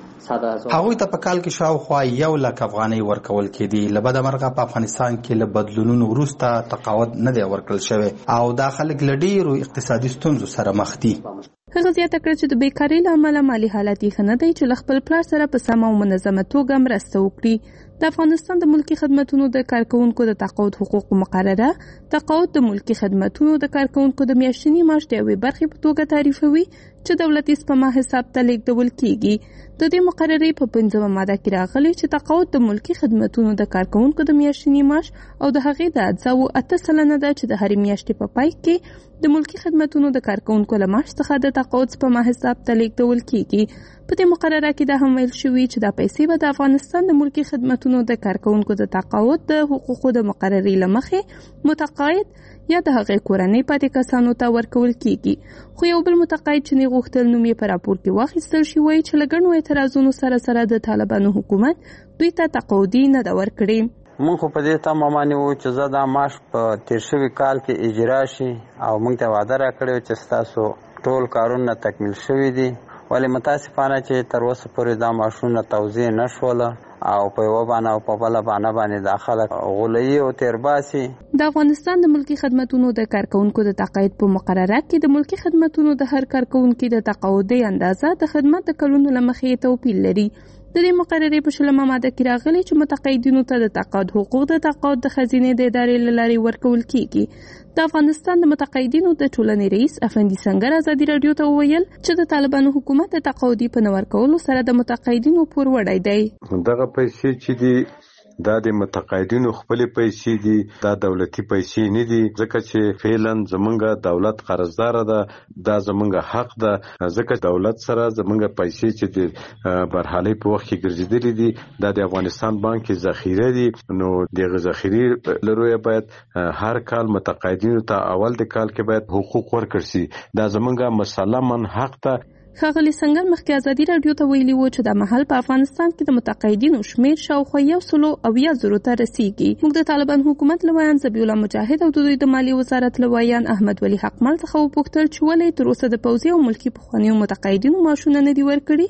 هغوی ته په کال کې شاوخوا 1,00,000 افغانۍ ورکول کېدي. له بده مرغه په افغانستان کې له بدلونونو وروسته تقاعد نه دی ورکړل شوی او دا خلک له ډېرو اقتصادي ستونزو سره مخ دي. هغه زیاته کړه چې د بیکارۍ له امله مالي حالت یې ښه نه دی چې له خپل پلار سره په سمه او منظمه توګه مرسته وکړي. د افغانستان د ملکی خدماتو د کارکونکو د تقاعد حقوق مقرره تقاعد د ملکی خدماتو د کارکونکو د میاشتني معاش د یوې برخې په توګه تعریفوي چې دولتي سپما حساب ته لیږدول کیږي. د دې مقررې په 5مه ماده کې راغلي چې تقاعد د ملکی خدماتو د کارکونکو د میاشتني معاش او د هغې د اجزاو 8% ده چې د هرې میاشتې په پای کې د ملکی خدماتو د کارکونکو له معاش څخه د تقاعد سپما حساب ته لیږدول کیږي. په دې مقرره کې دا هم ویل شوي چې دا پیسې به د افغانستان د ملکی خدماتو د کارکونکو د تقاعد د حقوقو د مقررې له مخې متقاعد یا د هغې کورنۍ پاتې کسانو ته ورکول کیږي. خو یو بل متقاعد چې نه غوښتل نوم یې په راپور کې واخیستل شي وایي چې له ګڼو اعتراضونو سره سره د طالبانو حکومت دوی ته تقاعدي نه ده ورکړې. مونږ خو په دې تمه باندې وو چې زه دا معاش په تیر شوي کال کې اجرا شي او مونږ ته وعده راکړې چې ستاسو ټول کارونه تکمیل شوي دي، ولې متاسفانه چې تر اوسه پورې دا معاشونه توزیع نه شوله او په یوه بانه او په بله بانه باندې دا خلک غولوي او تیرباسي. د افغانستان د ملکی خدماتو د کارکونکو د تقاعد په مقرره کې د ملکی خدماتو د هر کارکونکو د تقاعدي اندازه د خدمت د کلونو له مخې توپیر لري. د دې مقررې په 20مه ماده کې راغلي چې متقاعدینو ته د تقاعد حقوق د تقاعد د خزینې د ادارې له لارې ورکول کیږي. د افغانستان د متقاعدینو د ټولنې رئیس افندي سنگر ازادي راډیو ته وویل چې د طالبانو حکومت د تقاعدي په نه ورکولو سره د متقاعدینو پور وړی دی. دغه پیسې چې دي دا د متقاعدینو خپل پیسې دي، دا دولتي پیسې نه دي، ځکه چې فعلا زمونږ دولت قرضدار ده، دا زمونږ حق ده، ځکه دولت سره زمونږ پیسې چې د برحالي په وخت کې ګرځېدلې دي دا د افغانستان بانک کې ذخیره دي. نو دغه ذخیره لروي باید هر کال متقاعدینو ته اول د کال کې باید حقوق ورکړي شي، دا زمونږ مسلمن حق ده. ښاغلي سنگر مخکې ازادي راډیو ته ویلي وو چې دا مهال په افغانستان کې د متقاعدینو شمېر شاوخوا 100,000 ته رسیږي. موږ د طالبان حکومت لویان ذبیح الله مجاهد او د دوی د مالی وزارت لویان احمد ولی حقمل څخه وپوښتل چې ولې تر اوسه د پوځي او ملکی پخوانیو متقاعدینو معاشونه نه دي ورکړي،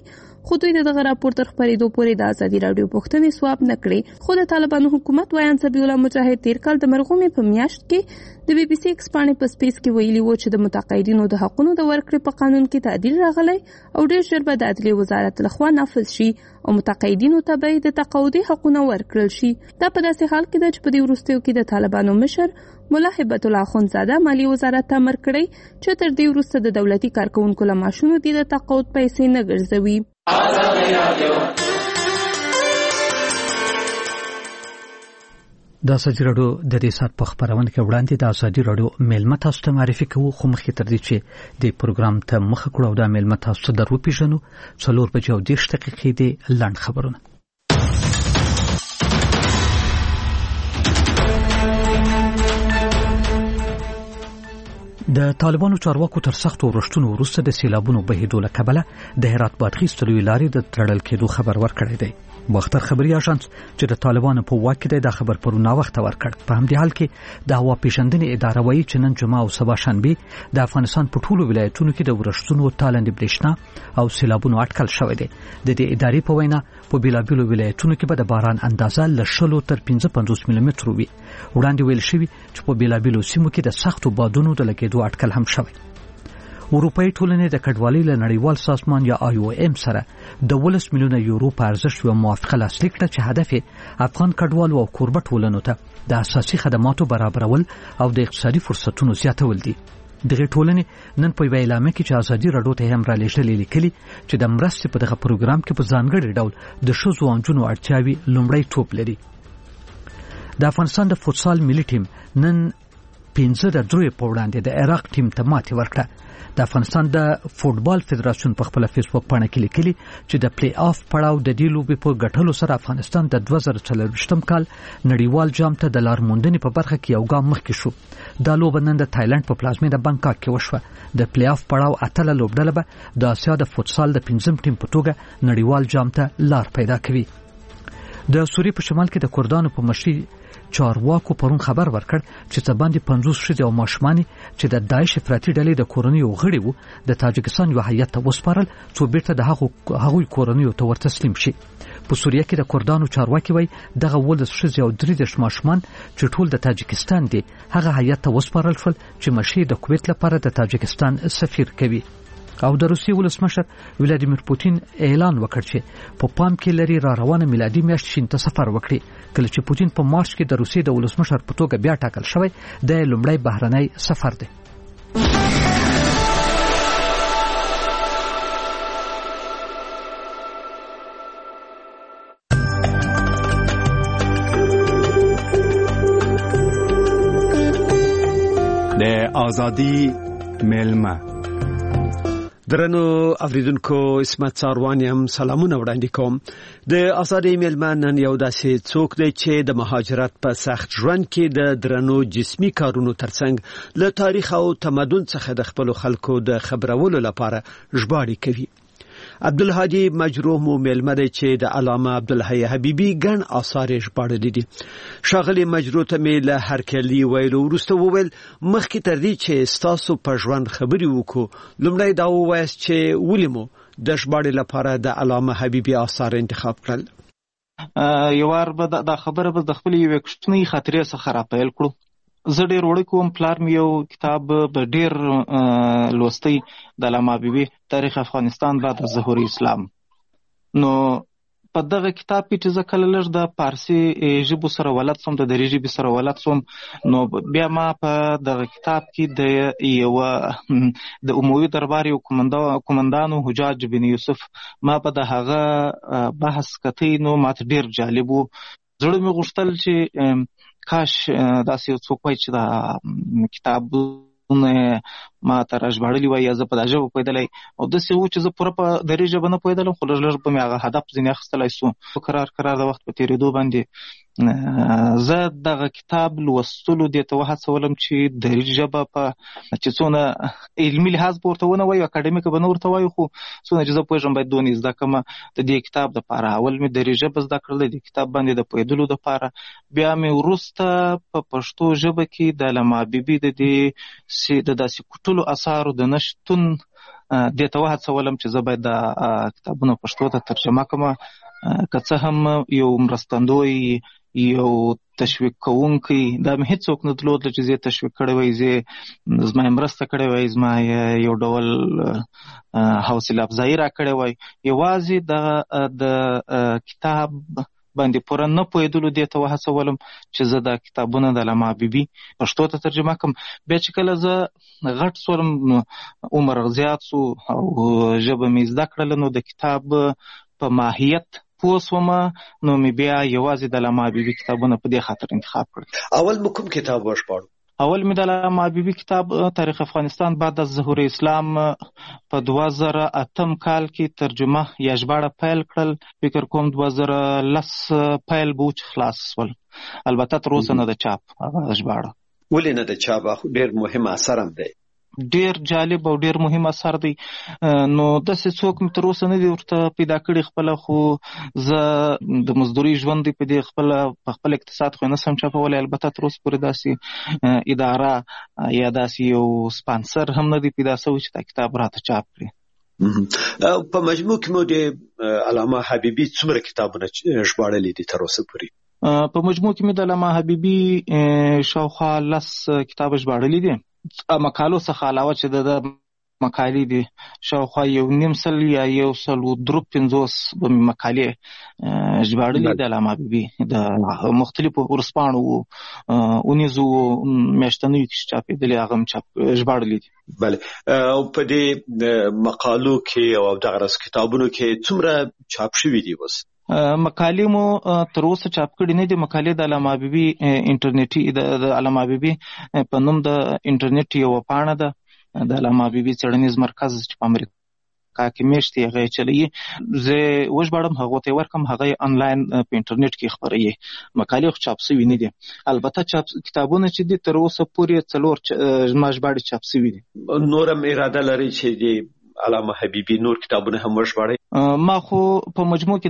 خو دوی دغه راپور تر خپرېدو پورې د ازادي راډیو پوښتنې ځواب نه کړې. خو د طالبانو حکومت وایي صبی الله مجاهد تیر کال د مرغومې په میاشت کې د بي بي سي ایکس پاڼې په سپیس کې ویلي وو چې د متقاعدینو د حقونو د ورکړې په قانون کې تعدیل راغلی او ډېر ژر به د عدلیې وزارت لخوا نافذ شي او متقاعدینو ته به د تقاعدي حقونه ورکړل شي. دا په داسې حال کې ده چې په دې وروستیو کې د طالبانو مشر ملا هبت الله اخندزاده مالی وزارت ته امر کړی چې تر دې وروسته د دولتي کارکونکو له معاشونو د تقاعد پیسې نه ګرځوي. د ازادي راډیو د دې سات په خبرونه کې وړاندې د ازادي راډیو میلمه تاسو ته معرفي کوو، خو مخکې تر دې چې د پروګرام ته مخه کړو د میلمه تاسو ته درو پیژنو 4:10 دقیقې د لاند خبرونه. د طالبانو چارواکو تر سختو ورښتونو وروسته د سیلابونو بهیدو له کبله د هرات بادغیس تلوي لارې د تړل کېدو خبر ورکړی دی. باختر خبري اژانس چې د طالبانو په واک کې د خبر پرونه وخت ورکړ. په همدې حال کې د هوا پیژندنې اداره وایي چې نن جمعه او سبا شنبه د افغانستان په ټولو ولایتونو کې د ورښتونو تالند برېښنا او سیلابونو اټکل شوی دی. د دې ادارې په وینا په بیلابیلو ولایتونو کې به د باران اندازه له 0 تر 55 ملي متر وي. وړاندې ویل شوی چې په بیلابیلو سیمو کې د سختو بادونو د لګېدو اټکل هم شوی. اروپאי ټولنې د کډوالۍ له نړیوال سازمان یا IOM سره د 10 میلیونه یورو په ارزښت یو موافقه لاسلیک کړه چې هدف افغان کډوالو او کوربه ټولنو ته د اساسي خدماتو برابرول او د اقتصادي فرصتونو زیاتول دي. دغه ټولنې نن په اعلامیه کې چې ازادي راډیو ته هم را لېږلې لیکلي چې د مرستې په دغه پروګرام کې په ځانګړي ډول د ښځو او نجونو اړتیاوې لومړی ټوپ لري. د افغانستان د فوتسال ملي ټیم نن 15-3 په وړاندې د عراق ټیم ته ماتې ورکړه. د افغانستان د فوتبال فدراسیون په خپل فیسبوک باندې کې لیکلي چې د پلی آف پړاو د دې لوبې په ګټلو سره افغانستان د 2024 کال نړیوال جام ته د لار موندنې په برخه کې یو ګام مخکې شو. دا لوبه نن د تایلند په پلازمینه بانکاک کې وشوه. د پلی آف پړاو اتله لوبډله به د آسیا د فوتسال د 5م ټیم په توګه نړیوال جام ته لار پیدا کوي. د سوریې په شمال کې د کردانو په مشرۍ چارواکو پرون خبر ورکړ چې څه باندې 50 ښځې او ماشومان چې د داعش افراطي ډلې د کورنیو غړي وو د تاجکستان یو هیئت ته وسپارل څو بیرته د هغوی کورنیو ته ورتسلیم شي. په سوریه کې د کردانو چارواکي وایي دغه 10 ښځې او 3 ماشومان چې ټول د تاجکستان دي هغه هیئت ته وسپارل شول چې مشري د کویت لپاره د تاجکستان سفیر کوي. او د روسیې ولسمشر ولادیمیر پوتین اعلان وکړ چې په پام کې لري را روانه میلادي میاشت چین ته سفر وکړي. کله چې پوتین په مارچ کې د روسیې د ولسمشر په توګه بیا ټاکل شوی د لومړی بهرنی سفر دی. د ازادي میلمه درنو اوریدونکو اسمت ساروانی هم سلامونه وړاندې کوم. د ازادي میلمه نن یو داسې څوک دی چې د مهاجرت په سخت ژوند کې د درنو جسمي کارونو ترڅنګ له تاریخ او تمدن څخه د خپل خلکو د خبرولو لپاره ژباړې کوي. عبدالهادي مجروح مو میلمه دی چې د علامه عبدالحی حبیبي ګڼ آثار ژباړلي دي. ښاغلي مجروح ته مې له هرکلي ویلو وروسته وویل مخکې تر دې چې ستاسو په ژوند خبرې وکړو لومړی دا ووایاست چې ولې مو د ژباړې لپاره د علامه حبیبي آثار انتخاب کړل. یو وار به دا خبره به د خپلې یوې کوچنۍ خاطرې څخه راپیل کړو. زه ډېر وړوکی وم، پلار مې یو کتاب به ډېر لوستی د علامه حبیبي تاریخ افغانستان بعد از ظهور اسلام. نو په دغه کتاب کې چې زه کله لږ د پارسي ژبو سره ولد سوم، د دري ژبې سره ولد سوم، نو بیا ما په دغه کتاب کې د یوه د اموي دربار یو قومندانو حجاج بن یوسف ما په د هغه بحث کتی، نو ماته ډېر جالب و. زړه مې غوښتل چې کاش داسې یو څوک وای چې دا کتابونه ما ته راژباړلي وای یا زه په دا ژبه پوهېدلی، او داسې و چې زه پوره په دري ژبه نه پوهېدلم، خو لږ لږ به مې هغه هدف ځینې اخیستلی سو. کرار د وخت په تېرېدو باندې زه دغه کتاب لوستلو دې ته وهڅولم چې دري ژبه په چې څونه علمي لحاظ به ورته ونه وایو، اکاډمیکه به نه ورته وایو، خو څونه چې زه پوهېږم باید دونې زده کړمه د دې کتاب دپاره. اول مې دري ژبه زده کړل د دې کتاب باندې د پوهېدلو دپاره، بیا مې وروسته په پښتو ژبه کې د علامه حبیبي د داسې کوټلو اثارو د نه شتون دې ته وهڅولم چې زه باید دا کتابونه پښتو ته ترجمه کړم، که څه هم یو مرستندوی یو تشویق کوونکی دا مې هیڅوک نه درلود چې زه تشویق کړی وای، زه زما مرسته کړی وای، زما یو ډول حوصله افزایی را کړی وای. یوازې د کتاب باندې پوره نه پوهېدلو دې ته وهڅولم چې زه دا کتابونه د علامه حبیبي پښتو ته ترجمه کړم. بیا چې کله زه غټ سولم، عمر زیات سو او ژبه مې زده کړله، نو د کتاب په ماهیت پوه سوم، نو مې بیا یوازې د علامه حبیبي کتابونه په دې خاطر انتخاب کړل. اول مو کوم کتاب وژباړو؟ اول مې د علامه حبیبي کتاب تاریخ افغانستان بعد از ظهور اسلام په 2008 کال کې ترجمه یا ژباړه پیل کړل. فکر کوم 2010 پیل بو چې خلاص ول. البته تر اوسه نه د چاپ ژباړه. ولې نه د چاپ؟ ډېر مهم اثر هم دی، ډیر جالب او ډیر مهم اثر دی. نو داسې څوک مې تر اوسه نه دی ورته پیدا کړی خپله، خو زه د مزدوري ژوند دی په دې په خپل اقتصاد خو نه سم چاپولی. البته تر اوسه پورې داسې اداره یا داسې یو سپانسر هم نه دی پیدا شوی چې دا کتاب راته چاپ کړي. په مجموع کې مو د علامه حبیبي څومره کتابونه ژباړلي دي تر اوسه پورې؟ په مجموع کې مې د علامه حبیبي شاوخوا 10 کتاب ژباړلي دي. مقالو څخه علاوه چې د مقالې دي شاوخوا 1.5 یا 150 مقالې ژباړلي د علامه حبیبي د مختلفو ورځپاڼو اونیزو میاشتنیو کې چاپېدلي، هغه هم ژباړلي دي. بله، او په دې مقالو کې او دغه کتابونو کې څومره چاپ شوي دي اوس؟ مقالې مو تر اوسه چاپ کړي نه دي. مقالې د علامه حبیبي انټرنیټي د علامه حبیبي په نوم د انټرنیټ یوه پاڼه ده، د علامه حبیبي څېړنیز مرکز چې په امریکا کې میشت هغه یې چلوي. زه وژباړم، هغو ته یې ورکړم، هغه یې انلاین په انټرنیټ کې خپروي. مقالې خو چاپ شوي نه دي. البته کتابونه چې دي تر اوسه پورې 4 زما ژباړې چاپ شوي دي. نور هم اراده لري چې د علامه حبیبي نور کتابونه هم وژباړئ؟ ما خو په مجموع کې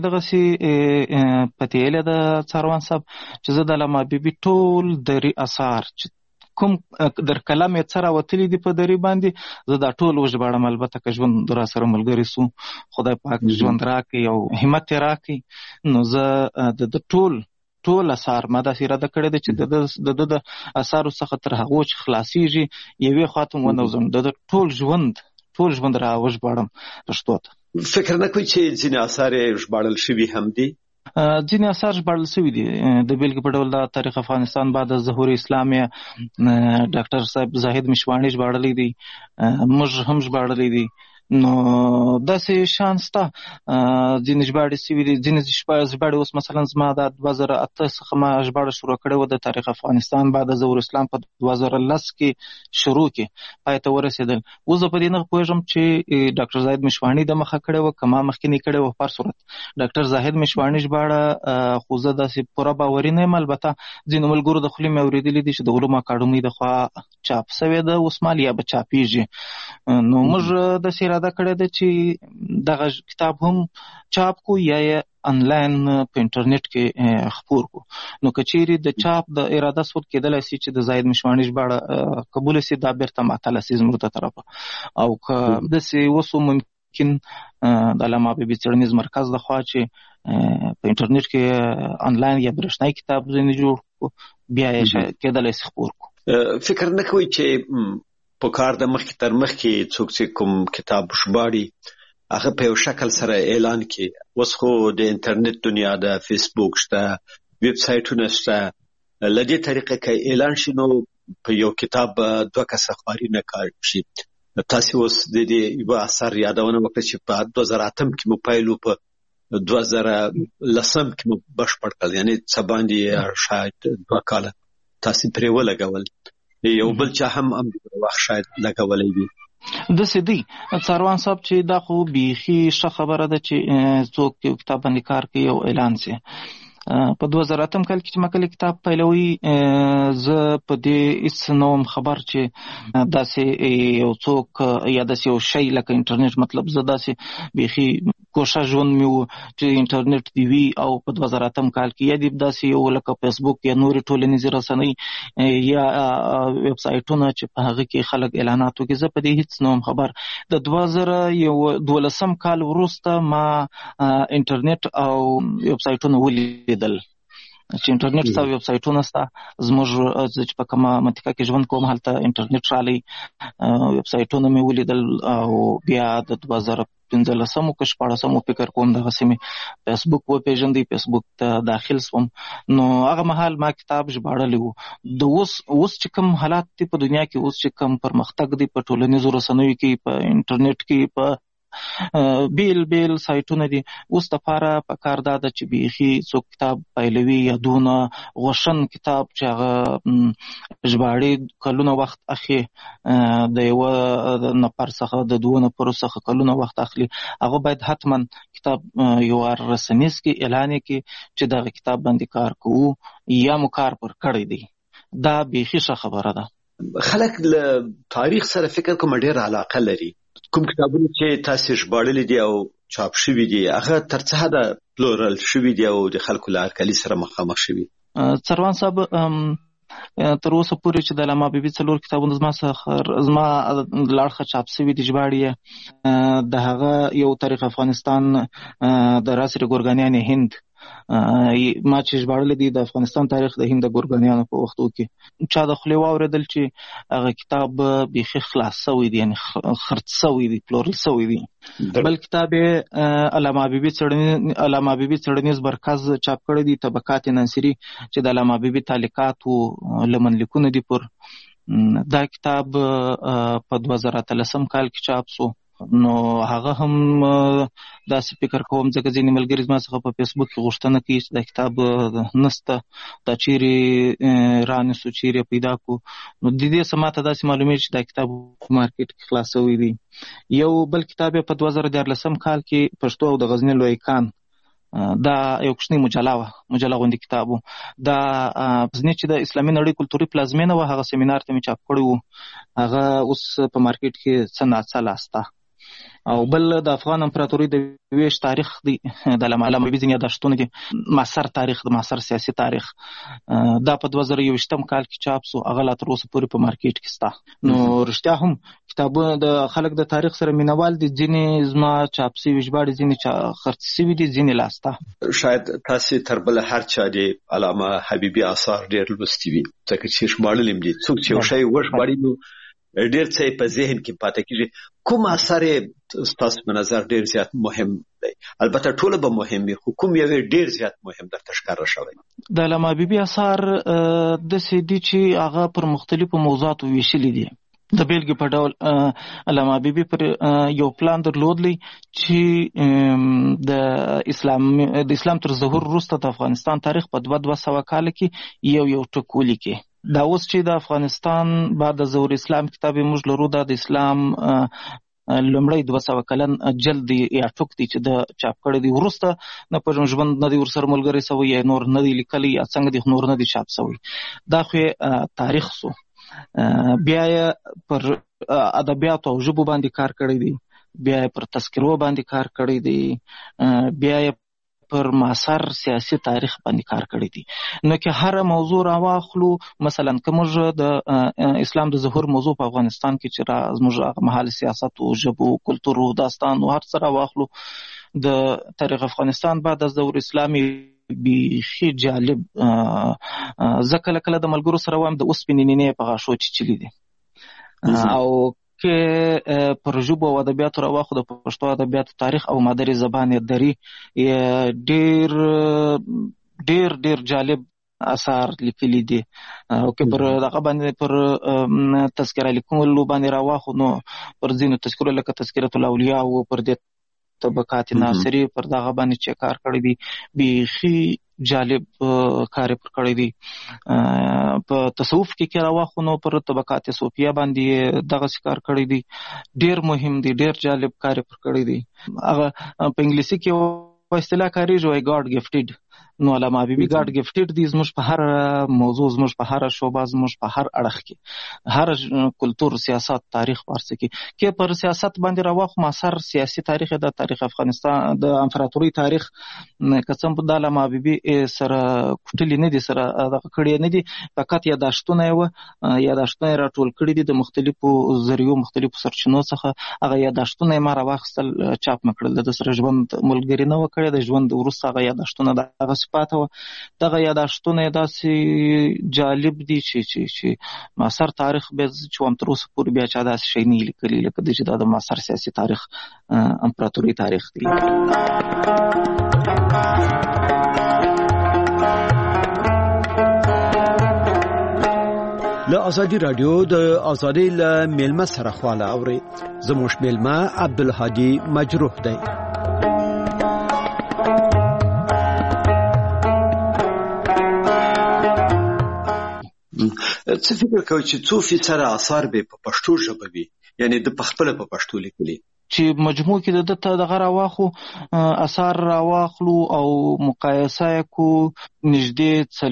دغسې پتیله د څاروان صاحب چې زه د علامه حبیبي ټول دري اثار چې کوم در کلام یې څه راوتلي دي په دري باندې، زه دا ټول وژباړم. البته که ژوند را سره ملګري سو، خدای پاک ژوند راکړي او همت یې راکړي، نو زه د ټول اثار ما داسې اراده کړې ده چې د د اثارو څخه تر هغو چې خلاصېږي یوې خواته ونوځم، د ټول ژوند را وژباړم پښتو ته. فکر نه کوئ چې ځینې اثار یې ژباړل شوي هم دي؟ ځینې اثار ژباړل شوي دي. د بېلګې په ډول د تاریخ افغانستان بعد از ظهور اسلام یې ډاکټر صاحب زاهد مشواڼي ژباړلی دی، موږ هم ژباړلی دی. نو داسې شان شته، ځینې ژباړې شوي دي، ځینې ژباړې اوس مثلا زما د 2008 څخه ما ژباړه شروع کړې وه د تاریخ افغانستان بعد از ظهور اسلام په 2010 کې شروع کې پای ته ورسېدل. اوس زه په دې نه پوهېږم چې ډاکټر زاهد مشواڼي د مخه کړې وه که ما مخکې کړې وه. په هر صورت ډاکټر زاهد مشواڼي ژباړه خو زه داسې پوره باوري نه یم. البته ځینو ملګرو د خولې مې اورېدلي دي چې د علومو اکاډمۍ د خوا چاپ شوې ده، اوس مال یا به چاپېږي. نو موږ داسې اراده کړې ده چې دغه کتاب هم چاپ کو یا یې انلاین په انټرنیټ کې خپور کو. نو که چیرې د چاپ د اراده صورت کېدلی شي چې د زاهد مشواڼي ژباړه قبوله شي، دا بیرته معطله شي زموږ ته طرفه. او که داسې اوس ممکن د علامه حبیبي څېړنیز مرکز د خوا چې په انټرنیټ کې انلاین یا برېښنایي کتاب ځینې جوړ کو، بیا یې کېدلی شي خپور کو. فکر نه کوئ چې په کار د مخکې تر مخکې څوک چې کوم کتاب ژباړي هغه په یو شکل سره اعلان کړي؟ اوس خو د انټرنیټ دنیا ده، فیسبوک شته، ویب سایټونه شته، له دې طریقې که اعلان شي نو په یو کتاب 2 کسه خواري نه کار شي. تاسو اوس د دې یو اثر یادونه وکړه چې په 2008 کې مو پیلو، په 2010 کې مو بشپړ کړل، یعنی څه باندې شاید 2 کاله تاسو پرې ولګول. یو بل چا هم وخت شاید لګولی وي. داسې دی څاروان صاحب چې دا خو بیخي ښه خبره ده چې څوک یو کتاب باندې کار کوي او اعلان شي. په 2008 کال کې چې ما کله کتاب پیلوي زه په دې هیڅ نه وم خبر چې داسې یو څوک یا داسې یو شی لکه انټرنیټ، مطلب زه داسې بیخي کوشش ژوند مې و چې انټرنیټ دی وي او په 2008 کال کې یا دې داسې یو لکه فیسبوک یا نورې ټولنیزې رسنۍ یا ویب سایټونه چې په هغه کې خلک اعلانات وکړي، زه په دې هیڅ نه وم خبر. د 2012 کال وروسته ما انټرنیټ او ویب سایټونه ولیدل چې انټرنیټ ستا ویب سایټونه ستا زموږ چې په کومه منطقه کې ژوند کوم هلته انټرنیټ رالی، ویب سایټونه مې ولیدل او بیا د 2015 که 14 فکر کوم دغسې مې فیسبوک وپېژندی، فیسبوک ته داخل سوم. نو هغه مهال ما کتاب ژباړلی و. د اوس چې کوم حالات دي په دنیا کې، اوس چې کوم پرمختګ دی په ټولنیزو رسنیو کې، په انټرنیټ کې، په بیل سایټونه دي، اوس دپاره پکار دا ده چې بیخي څوک کتاب پیلوي یا دونه غوښن کتاب چې هغه ژباړي کلونه وخت اخلي، د یوه نفر څخه د 2 نفرو څخه کلونه وخت اخلي، هغه باید حتما کتاب یو رسنیز کې اعلان کړي چې دغه کتاب باندې کار کوو یا مو کار پر کړی دی. دا بیخي ښه خبره ده. خلک له تاریخ سره فکر کوم ډېر علاقه لري. کوم کتابونه چې تاسو ژباړلي دي او چاپ شوي دي هغه تر څه حده پلورل شوي دي او د خلکو له هرکلي سره مخامخ شوي؟ څروان صاحب تر اوسه پورې چې د علامه حبیبي 4 کتابونه زما له اړخه چاپ شوي دي ژباړي، د هغه یو تاریخ افغانستان د راسر ګورګانیان هند ما چې ژباړلی دی، د افغانستان تاریخ د هند د ګورګانیانو په وختو کې چا د خولې واورېدل چې هغه کتاب بیخي خلاص شوی دی، یعنی خرڅ شوی دی، پلورل شوی دی. بل کتاب علامه حبیبي څېړنیز مرکز چاپ کړی دی، طبقات ناصري، چې د علامه حبیبي تعلیقاتو لمنلیکونه دي پر. دا کتاب په 2013 کال کې چاپ شو. نو هغه هم داسې فکر کوم ځکه ځینې ملګري زما څخه په فیسبوک کې غوښتنه کوي چې دا کتاب نسته، دا چیرې رانیسو، چیرې پیدا کو. نو د دې څه ماته داسې معلومېږي چې دا کتاب مارکیټ کې خلاص شوی دی. یو بل کتاب په 2014 کال کې پښتو او د غزني لویکان، دا یو کوچنی مجله غوندې کتاب و. دا غزني چې د اسلامي نړۍ کلتوري پلازمینه وه، هغه سیمینار ته مې چاپ کړی و، هغه اوس په مارکیټ کې څه ناڅه لاسته. او بل د افغان امپراتورۍ د ویش تاریخ دی، د علامه حبیبي ځینې یادښتونه دي، معاصر تاریخ، د معاصر سیاسي تاریخ، دا په 2021 کال کې چاپ شو، هغه لا تر اوسه پورې په مارکیټ کې شته. نو رښتیا هم کتابونه د خلک د تاریخ سره مینوال دي، ځینې زما چاپ شوي ژباړي، ځینې خرڅ شوي دي، ځینې لاسته. شاید تاسو تر بل هر چا د علامه حبیبي آثار ډېر لوستي وي، ځکه چې ژباړل هم دي. څوک چې یو شی وژباړي نو ډېر څه په ذهن کې پاتې کېږي. کوم اثر ستاسو په نظر ډېر زیات مهم دی؟ البته ټول به مهم وي، خو کوم یو ډېر زیات مهم درته ښکاره شوی؟ د علامه حبیبي اثار داسې دي چې هغه پر مختلفو موضوعاتو ویشلي دي. د بیلګې په ډول علامه حبیبي پر یو پلان درلودلی چې د اسلام تر ظهور وروسته د افغانستان تاریخ په 200 کال کې یو ټک ولیکي. دا اوس چې د افغانستان بعد د ظهور اسلام کتاب موږ لرو، دا د اسلام لومړی 200 کلن جلد یا ټوک دی چې د چاپ کړی دی، وروسته نه پوهېږم ژوند نه دی ورسره ملګری شوی یا نور نه دی لیکلی یا څنګه دی نور نه دی چاپ شوی. دا خو تاریخ سو. بیا یې پر ادبیاتو او ژبو باندې کار کړی دی، بیا یې پر تذکرو باندې کار کړی دی، بیا یې پر معاصر سیاسي تاریخ باندې کار کړی دی. نو که هر موضوع راواخلو، مثلا که موږ د اسلام د ظهور موضوع په افغانستان کې چې زموږ مهال سیاست او ژبو کلتور او داستان او هر څه راواخلو، د تاریخ افغانستان بعد از ظهور اسلامي بیخي جالب، زه کله کله د ملګرو سره وایم د اوسپنې نینې په غاښو چیچلي دي. او که پر ژبو او ادبیاتو راواخلو، د پښتو ادبیاتو تاریخ او مادري زبان دری ډېر ډېر جالب اثار لیکلي دي. او که پر دغه باندې پر تذکره لیکلو باندې راواخلو، نو پر ځینو تذکرو لکه تذکرة الاولیاء او پر دې طبقات ناصري پر دغه باندې چې کار کړی دی، بیخي جالب کار پر کړی دی. په تصوف کې راواخلو، نو پر طبقات صوفیه باندې دغه کار کړی دی، ډېر مهم دی، ډېر جالب کار پر کړی دی. هغه په انګلیسي کې اصطلاح کاریږي وای ګاډ گفټډ، نو علامه حبیبي ګاډ ګفټډ دي زموږ په هر موضوع، زموږ په هر شعبه، زموږ په هر اړخ کې، هر کلتور، سیاست، تاریخ پارس کې پر سیاست باندې راوخ اثر سیاسي تاریخ د تاریخ افغانستان د امپراتوري تاریخ قسم په د علامه حبیبي سره کوټلی نه دي، سره د کړي نه دي، فقط یاداشتونه راټول کړي دي د مختلفو ذریعو، مختلفو سرچینو څخه. هغه یاداشتونه ما راوخستل، چاپ مکړل. د سره ژوند ملګری نه وکړي، د ژوند وروسته هغه یاداشتونه دغه صفات و، دغه یاداشتونه داسې جالب دي چې معاصر تاریخ به چې هم تر اوسه پورې بیا چا داسې شی نه لیکلي لکه د چې دا د معاصر سیاسي تاریخ امپراتوري تاریخ دی. له ازادي رادیو د ازادي له میلمه سره خواله اوري. زموږ میلمه عبدالهادي مجروح دی. څه فکر کوي چې څو فیصد آثار به په پښتو ژبه وي، یعنی د پخپله په پښتو لیکلي؟ چې مجموع کې د دغه راواخو اثار راواخلو او مقایسه کو نږدې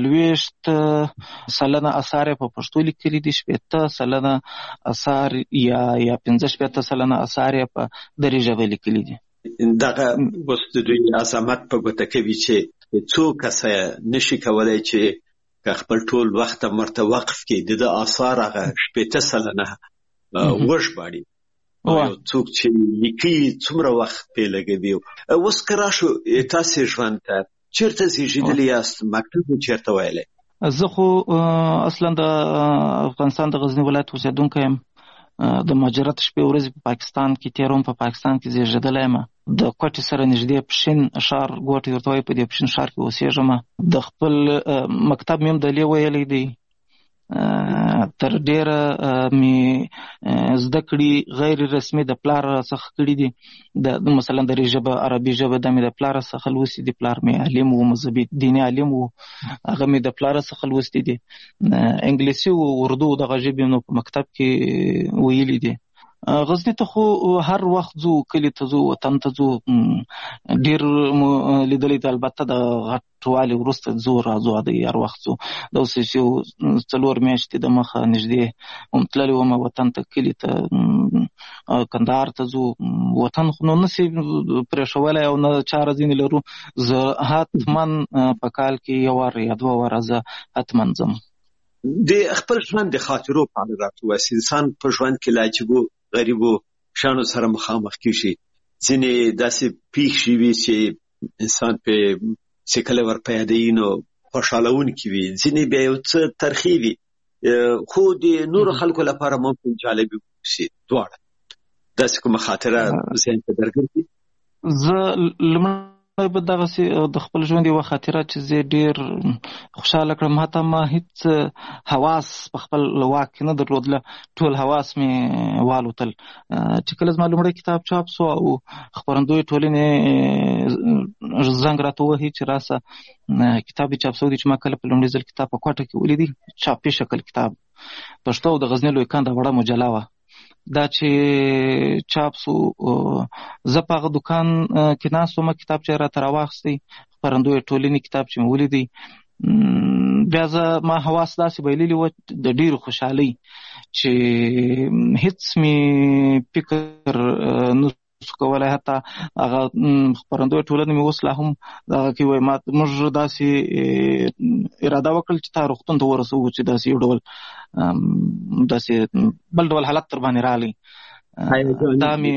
40% اثار په پښتو لیکلي دي، 70% اثار یا 15% اثار په دري ژبه لیکلي دي. دغه اوس د دوی عظمت په ګوته کوي چې څو کسه نشي کولای چې خپل ټول وخت مرته وقف کې د اثار هغه 70% وژباړي. څوک چې لیکي څومره وخت په لګوي. اوس کرا شو تاسو ژوند ته چیرته زیږیدلی یاست؟ مکتب چیرته وایلی؟ زه خو اصلا د افغانستان د غزنی ولایت اوسیدونکی یم. د مهاجرت شپې ورځې په پاکستان کې تیروم. په پاکستان کې زیږیدلی یم. د کوټې سره نږدې پښین ښار ګوټ ورته وایي، په دې پښین ښار کې اوسېږم. د خپل مکتب مې هم دلې ویلی دی. تر ډیره می زده کړې غیر رسمي د پلار څخه کړې دي. د مثلا د ژبه عربي ژبه د مې د پلار څخه لوستې دي. پلار مې عالم و، مذهبي دیني عالم و، هغه مې د پلار څخه لوستې دي. انګلیسي او اردو دغه ژبې نو په مکتب کې ویلي دي. غزنی ته خو هر وخت ځو، کلی ته ځو، وطن ته ځو. ډیر لیدلې ده، البته د غټوالي وروسته ځو راځو د هر وخت ځو. د اوس یو 4 میاشتې د مخه نږدې تللی وم وطن ته، کلی ته، کندهار ته ځو. وطن خو نو نسي پرېښولی او نه چاره ځینې لرو. زه حتما په کال کې 1 وار یا 2 واره زه حتما ځم. د خپل ژوند د خاطرو په اړه راته وایي. انسان په ژوند کې له عجیبو غریبو شیانو سره مخامخ کېږي. ځینې داسې پیښې وي چې انسان په کله ورپه یادوي نو خوشحالونکي وي، ځینې بیا یو څه ترخې وي، خو د نورو خلکو لپاره ممکن جالبې وشي. دواړه داسې کومه خاطره ذهن ته درګرځي؟ زه به دغسې د خپل ژوند یوه خاطره چې زه ډېر خوشحاله کړم. حتی ما هېڅ حواس په خپل واک کې نه درلودله، ټول حواس مې والوتل. چې کله زما لومړی کتاب چاپ سو او خپرندوی ټولنې زنګ راته ووهي چې راسه کتاب یې چاپ سوی دی، چې ما کله په لومړي ځل کتاب په کوټه کې ولیدی، چاپي شکل کتاب پښتو او د غزني لوی کانده وړه مجله وه. دا چې چاپ سو زه په هغه دوکان کې ناست وم، کتاب چې راته راواخیستی، خپرندوی ټولنې کتاب چې مې ولیدی، بیا ما حواس داسې بایللي وه د ډېرو خوشحالۍ چې هېڅ مې فکر نه سو کولی. حتی هغه خپرندوی ټولنه مې اوس لا هم دغه کې وایي موږ داسې اراده وکړل چې تا روغتون ته ورسوو چې داسې یو ډول داسې بل ډول حالت در باندې راغلی. دا مې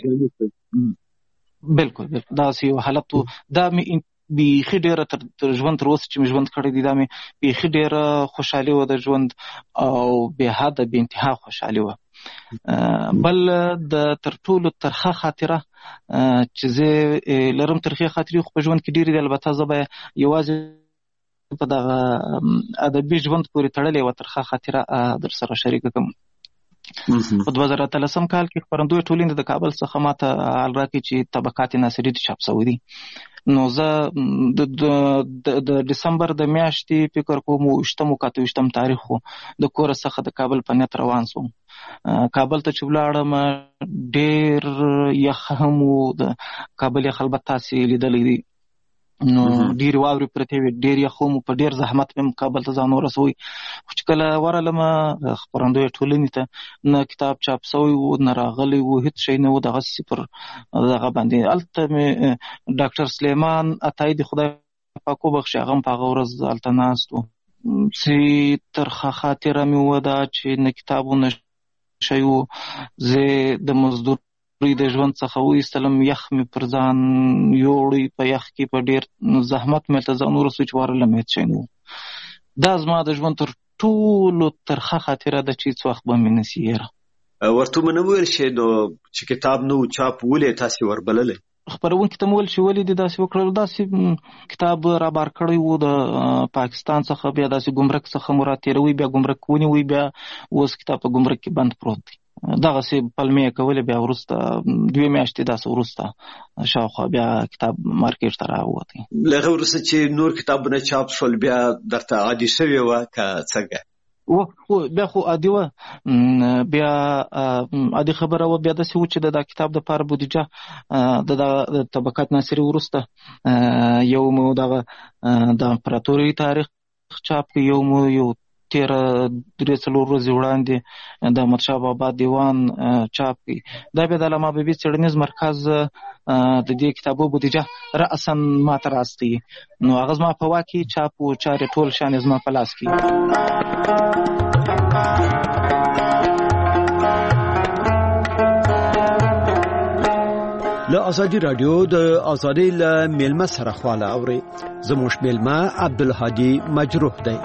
بالکل داسې یو حالت و. دا مې بیخي ډېره تر ژوند تر اوسه چې مې ژوند کړی دی، دا مې بیخي ډېره خوشحالي وه د ژوند او بې حده بې انتها خوشحالي وه. بل د تر ټولو ترخه خاطره چې زه لرم، ترخې خاطرې خو په ژوند کې ډېرې دي، البته زه به یوازې په دغه ادبي ژوند پورې تړلې یوه ترخه خاطره در سره شریکه کړم. په 2013 کال کې خپرندوی ټولنې د کابل څخه ماته حال راکړي چې طبقات ناصري چاپ شوی دي. نو زه د ډسمبر د میاشتې فکر کوم 28 تاریخ د کور څخه د کابل په نیت روان سوم. کابل ته چې ولاړم ډېر یخ هم و. د کابل یخ البته تاسې لیدلی دی، نو ډېرې واورې پرتې وې، ډېر یخ و، په ډېر زحمت مې کابل ته ځان ورسوی. خو چې کله ورغلم خپرندویه ټولنې ته، نه کتاب چاپ سوی و، نه راغلی و، هېڅ شی نه و، دغسې پر دغه باندې. هلته مې ډاکټر سلیمان عطایي د خدای پاک وبخښي، هغه هم په هغه ورځ هلته ناست و. چې ترخه خاطره مې وده چې نه کتاب و نه شی و. زه د مزدور د ژوند څخه وایستلم، یخ مې پر ځان یوړی، په یخ کې په ډېر زحمت مې هلته ځان ورسوی چې ورغلم هېڅ شی نه و. دا زما د ژوند تر ټولو ترخه خاطره ده چې هېڅ وخت به مې نسي هېره. ورته مو نه ویل چې نو چې کتاب نه و چاپ ولې تاسې وربللی؟ خپرونکي ته مې ویل چې ولې دې داسې وکړل. داسې کتاب رابار کړی و د پاکستان څخه، بیا داسې ګمرک څخه مو راتېروي، بیا ګمرک ونیوي، بیا اوس کتاب په ګمرک کې بند پروت دی. دغسې پلمې یې کولې. بیا وروسته 2 میاشتې داسې وروسته شاوخوا بیا کتاب مارکېټ ته راووتی. له هغه وروسته چې نور کتابونه چاپ شول بیا درته عادي شوې وه که څنګه؟ بیا خو عادي وه، بیا عادي خبره وه. بیا داسې و چې د کتاب دپاره بودیجه د طبقات ناصري وروسته یو مو دغه د امپراتورۍ تاریخ چاپ کړي، یو مو یو 13-4 ورځې وړاندې د احمدشاه بابا دیوان چاپ کړي. دا بیا د علامه حبیبي څېړنیز مرکز د دې کتابو بودیجه رأساً ما ته راستوي. نو هغه زما په واک کې چاپ و چارې ټول شیان زما په لاس کې. له ازادي رادیو د ازادۍ له میلمه سره خواله اوري. زموږ میلمه عبدالهادي مجروح دی.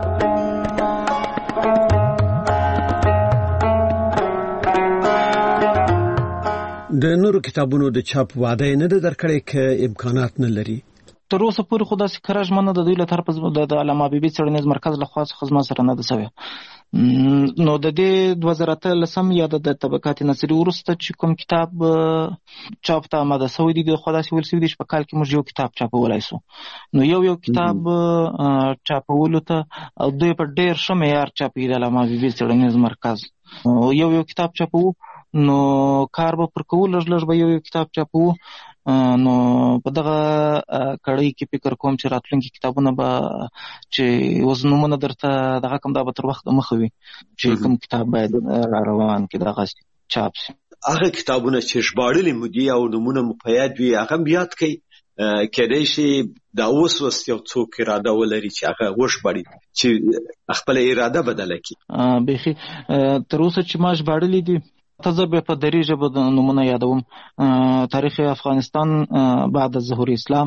د نورو کتابونو د چاپ وعده نه ده درکړې که امکانات نه لري؟ تر اوسه پورې خو داسې کره ژمنه د دوی له طرفه د علامه حبیبي څېړنیز مرکز له خوا څخه زما سره نه ده سوې. نو د دې 2013 یا د طبقات ناصري وروسته چې کوم کتاب چاپ ته آماده سوی دی، د خوا داسې ویل سوي دي چې په کال کې موږ یو کتاب چاپولی سو. نو یو کتاب چاپولو ته دوی په ډېر ښه معیار چاپوي د علامه حبیبي څېړنیز مرکز. یو کتاب چاپوو، نو کار به پر کوو، لږ لږ به یو کتاب چاپوو. نو په دغه کړۍ کې فکر کوم چې راتلونکي کتابونه به چې اوس نومونه درته دغه کوم دا به تر وخت مخه وي چې کوم کتاب باید را روان کې دغه چاپ شي. هغه کتابونه چې ژباړلي مو دي او نومونه مو په یاد وي هغه هم یاد کړئ. کېدای شي دا اوس یو څوک اراده ولري چې هغه وژباړي، چې خپله اراده بدله کړي. بیخي تر اوسه چې ما ژباړلي دي زه به په دري ژبه د نومونه یادوم: تاریخ افغانستان بعد ظهور اسلام،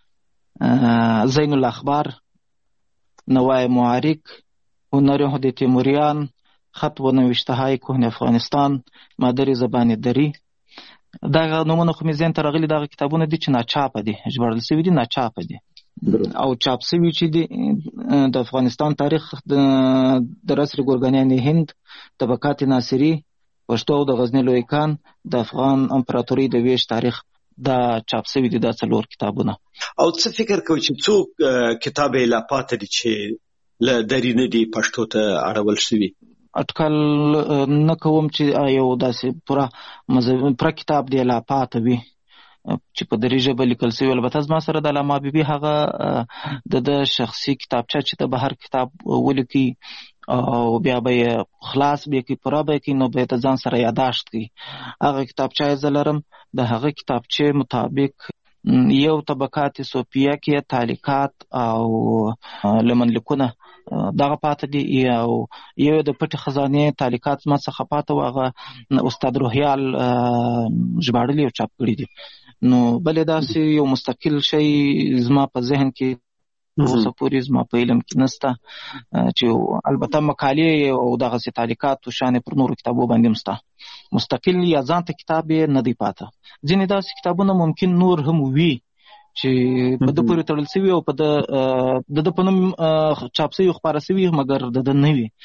زین الاخبار، نوای معارک، هنر یهود تیموریان، خط و نوشته های کهن افغانستان، مادری زبان دری. دغه نومونه خو مې ذهن ته راغلي. دغه کتابونه دي چې ناچاپه دي، ژباړل سوي دي، ناچاپه دي. او چاپ سوي چې دي د افغانستان تاریخ د رسر ګورګانیان هند، طبقات ناصري، پښتو او د غزنی لوی کان، د افغان امپراتورۍ د ویش تاریخ، دا چاپ سوي دي. دا 4 کتابونه. او څه فکر کوي چې څوک کتاب یې لا پاتې دي چې له دري نه دي پښتو ته اړول شوي؟ اټکل نه کوم چې یو داسې پوره کتاب دی لا پاته وي چې په دري ژبه لیکل سوی. البته زما سره د علامه حبیبي هغه د شخصي کتابچه چې د بهر کتاب ولیکي او بیا به یې خلاص به یې پوره به یې نو به یې د ځان سره یاداشت کړي. هغه کتابچه یې زه لرم. د هغه کتابچې مطابق یو طبقات صوفیه کې تعلیقات او لمنلیکونه دغه پاته دي، او یو د پټې خزانې تعلیقات ما څخه پاته و، هغه استاد روحیال ژباړلي او چاپ کړي دي. نو بلې داسې یو مستقل شی زما په ذهن کې اوسه پورې زما په علم کې نسته، چې البته مقالې او دغسې تعلیقات و شانې پر نورو کتابو باندې هم شته. مستقل یا ځانته کتاب یې نه دی پاته. ځینې داسې کتابونه ممکن نور هم وي چې په ده پورې تړل سوي او په ده په نوم چاپ سوي او خپاره سوي، مګر د ده نه وي.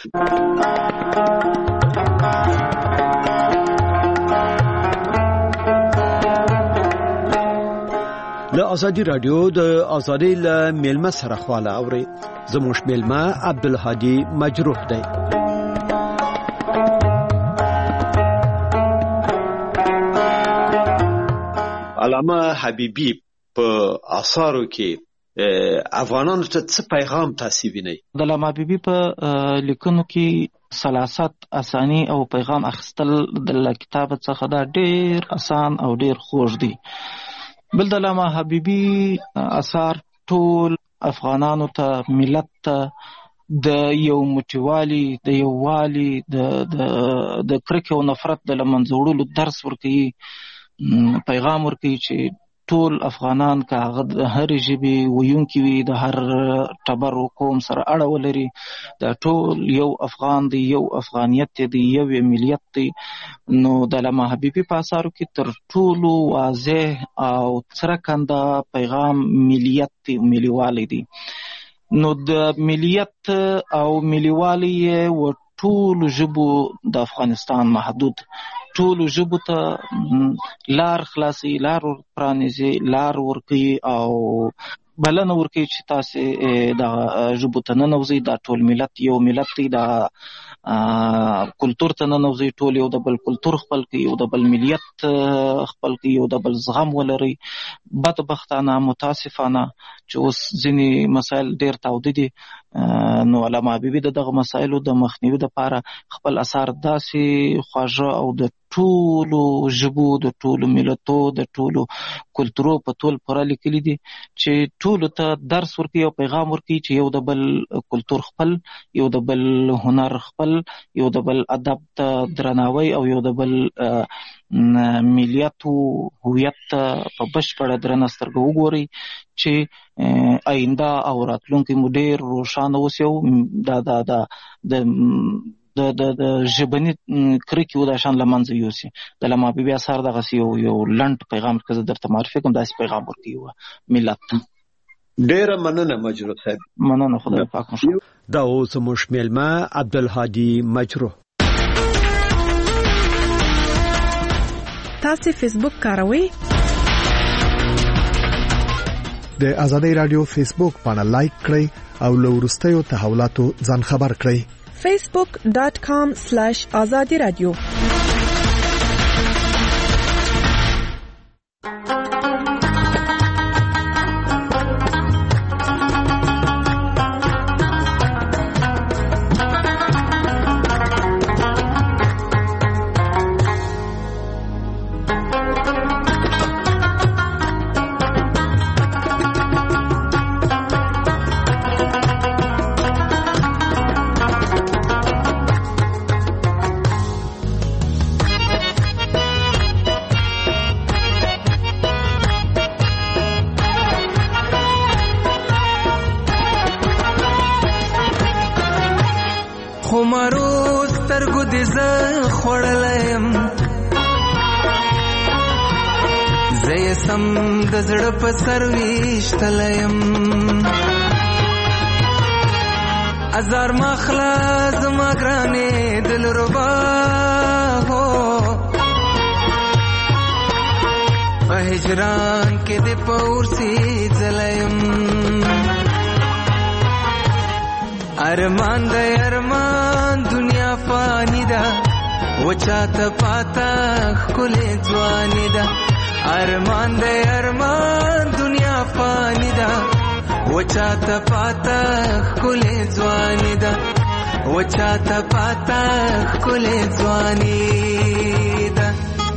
له ازادي رادیو د ازادۍ له میلمه سره خواله اوري. زموږ میلمه عبدالهادي مجروح دی. علامه حبیبي په آثارو کې افغانانو ته څه پیغام تاسو وینئ؟ د علامه حبیبي په لیکنو کې سلاست اسانی او پیغام اخیستل د کتاب څخه دا ډیر اسان او ډیر خوږ دي. بل د علامه حبیبي اثار ټول افغانانو ته، ملت ته د یو موټیوالي، د یووالي، د کرکې او نفرت د له منځه وړلو درس ورکوي، پیغام ورکوي چې ټول افغانان که هغه د هرې ژبې ویونکي وي، د هر ټبر و قوم سره اړه ولري، دا ټول یو افغان دی، یو افغانیت دی، یو ملیت دی. نو د علامه حبیبي په اثارو کې تر ټولو واضح او څرګنده پیغام ملیت دی، ملیوالی دی. نو د ملیت او ملیوالی یې و ټولو ژبو د افغانستان محدود، ټولو ژبو ته لار خلاصي، لار پرانیزي، لار ورکوي او بلنه ورکوي چې تاسې د ژبو ته ننوځئ. دا ټول ملت یو ملت دی، دا کلتور ته ننوځئ، ټول یو د بل کلتور خپل کړئ، یو د بل ملیت خپل کړئ، یو د بل زغم ولرئ. بدبختانه، متاسفانه چې اوس ځینې مسایل ډېر تاوده دي، نو علامه حبیبي د دغه مسایلو د مخنیوي دپاره خپل اثار داسې خواږه او د ټولو ژبو، د ټولو ملتو، د ټولو کلتورو په ټول پوره لیکلي دي چې ټولو ته درس ورکوي او پیغام ورکوي چې یو د بل کلتور خپل، یو د بل هنر خپل، یو د بل ادب ته درناوی او یو د بل ملیت او هویت ته په بشپړه درنه سترګه وګورئ چې آینده او راتلونکی مو ډېر روښانه اوسي او د ژبني کرکې و دا شان له منځه یوسي. د علامه حبیبي اثار دغسې یو لنډ پیغام که زه درته معرفي کړم، داسې پیغام ورکوي ملت ته. ډېره مننه مجروح صاحب. مننه، خدای پاک مو ښه. دا اوس زموږ میلمه عبدالهادي مجروح. تاسو فیسبوک کاروئ؟ د آزادۍ رادیو فیسبوک باندې لایک کړئ او له وروستیو تحولاتو ځان خبر کړئ. facebook.com/azadi radio. زړه په سرويشتلم ازار مخلا زما ګرانې دل ربا هو په هجران کې د پورسي ځلم ارمان د ارمان دنیا فانی ده وچاته پاتا خلې ځواني ده ارمان د ارمان دنیا فانی ده وچاته پاتا خلې ځواني ده وچاته پاتا خلې ځواني ده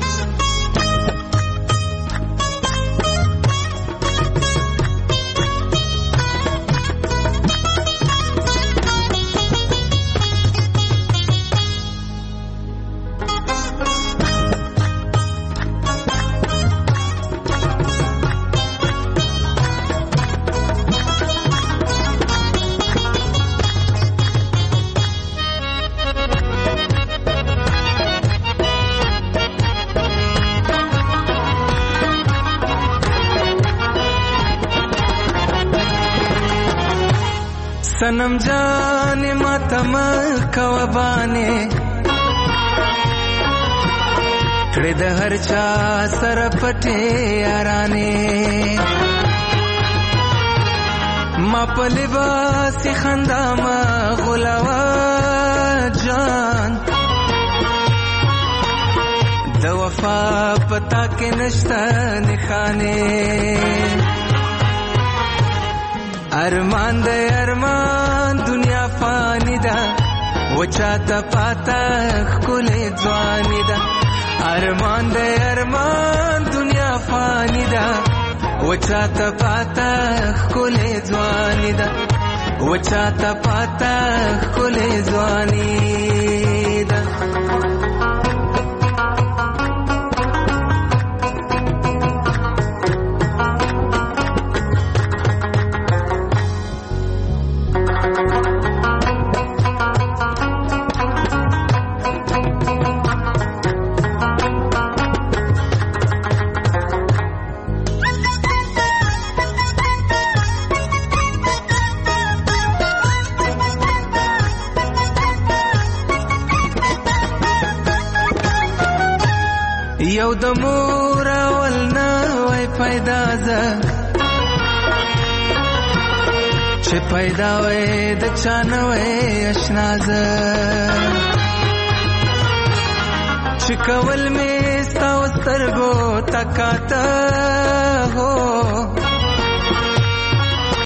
सनम जाने मातम कवबाने कड़े द हर चा सर पटे याराने मा पलिबास खंदा मा गुलावा जान د وفا پتا کې نشته نښانې ارمان د ارمان دنیا فانی ده وچاته پاته ښکلې ځواني ده ارمان د ارمان دنیا فانی ده وچاته پاته ښکلې ځواني ده وچاته پاته ښکلې ځواني ده یو د مور اول نوی پیدا زه چې پیدا وې د چا نوی اشنا زه چې کول مې ستا و سترګو تکاته هو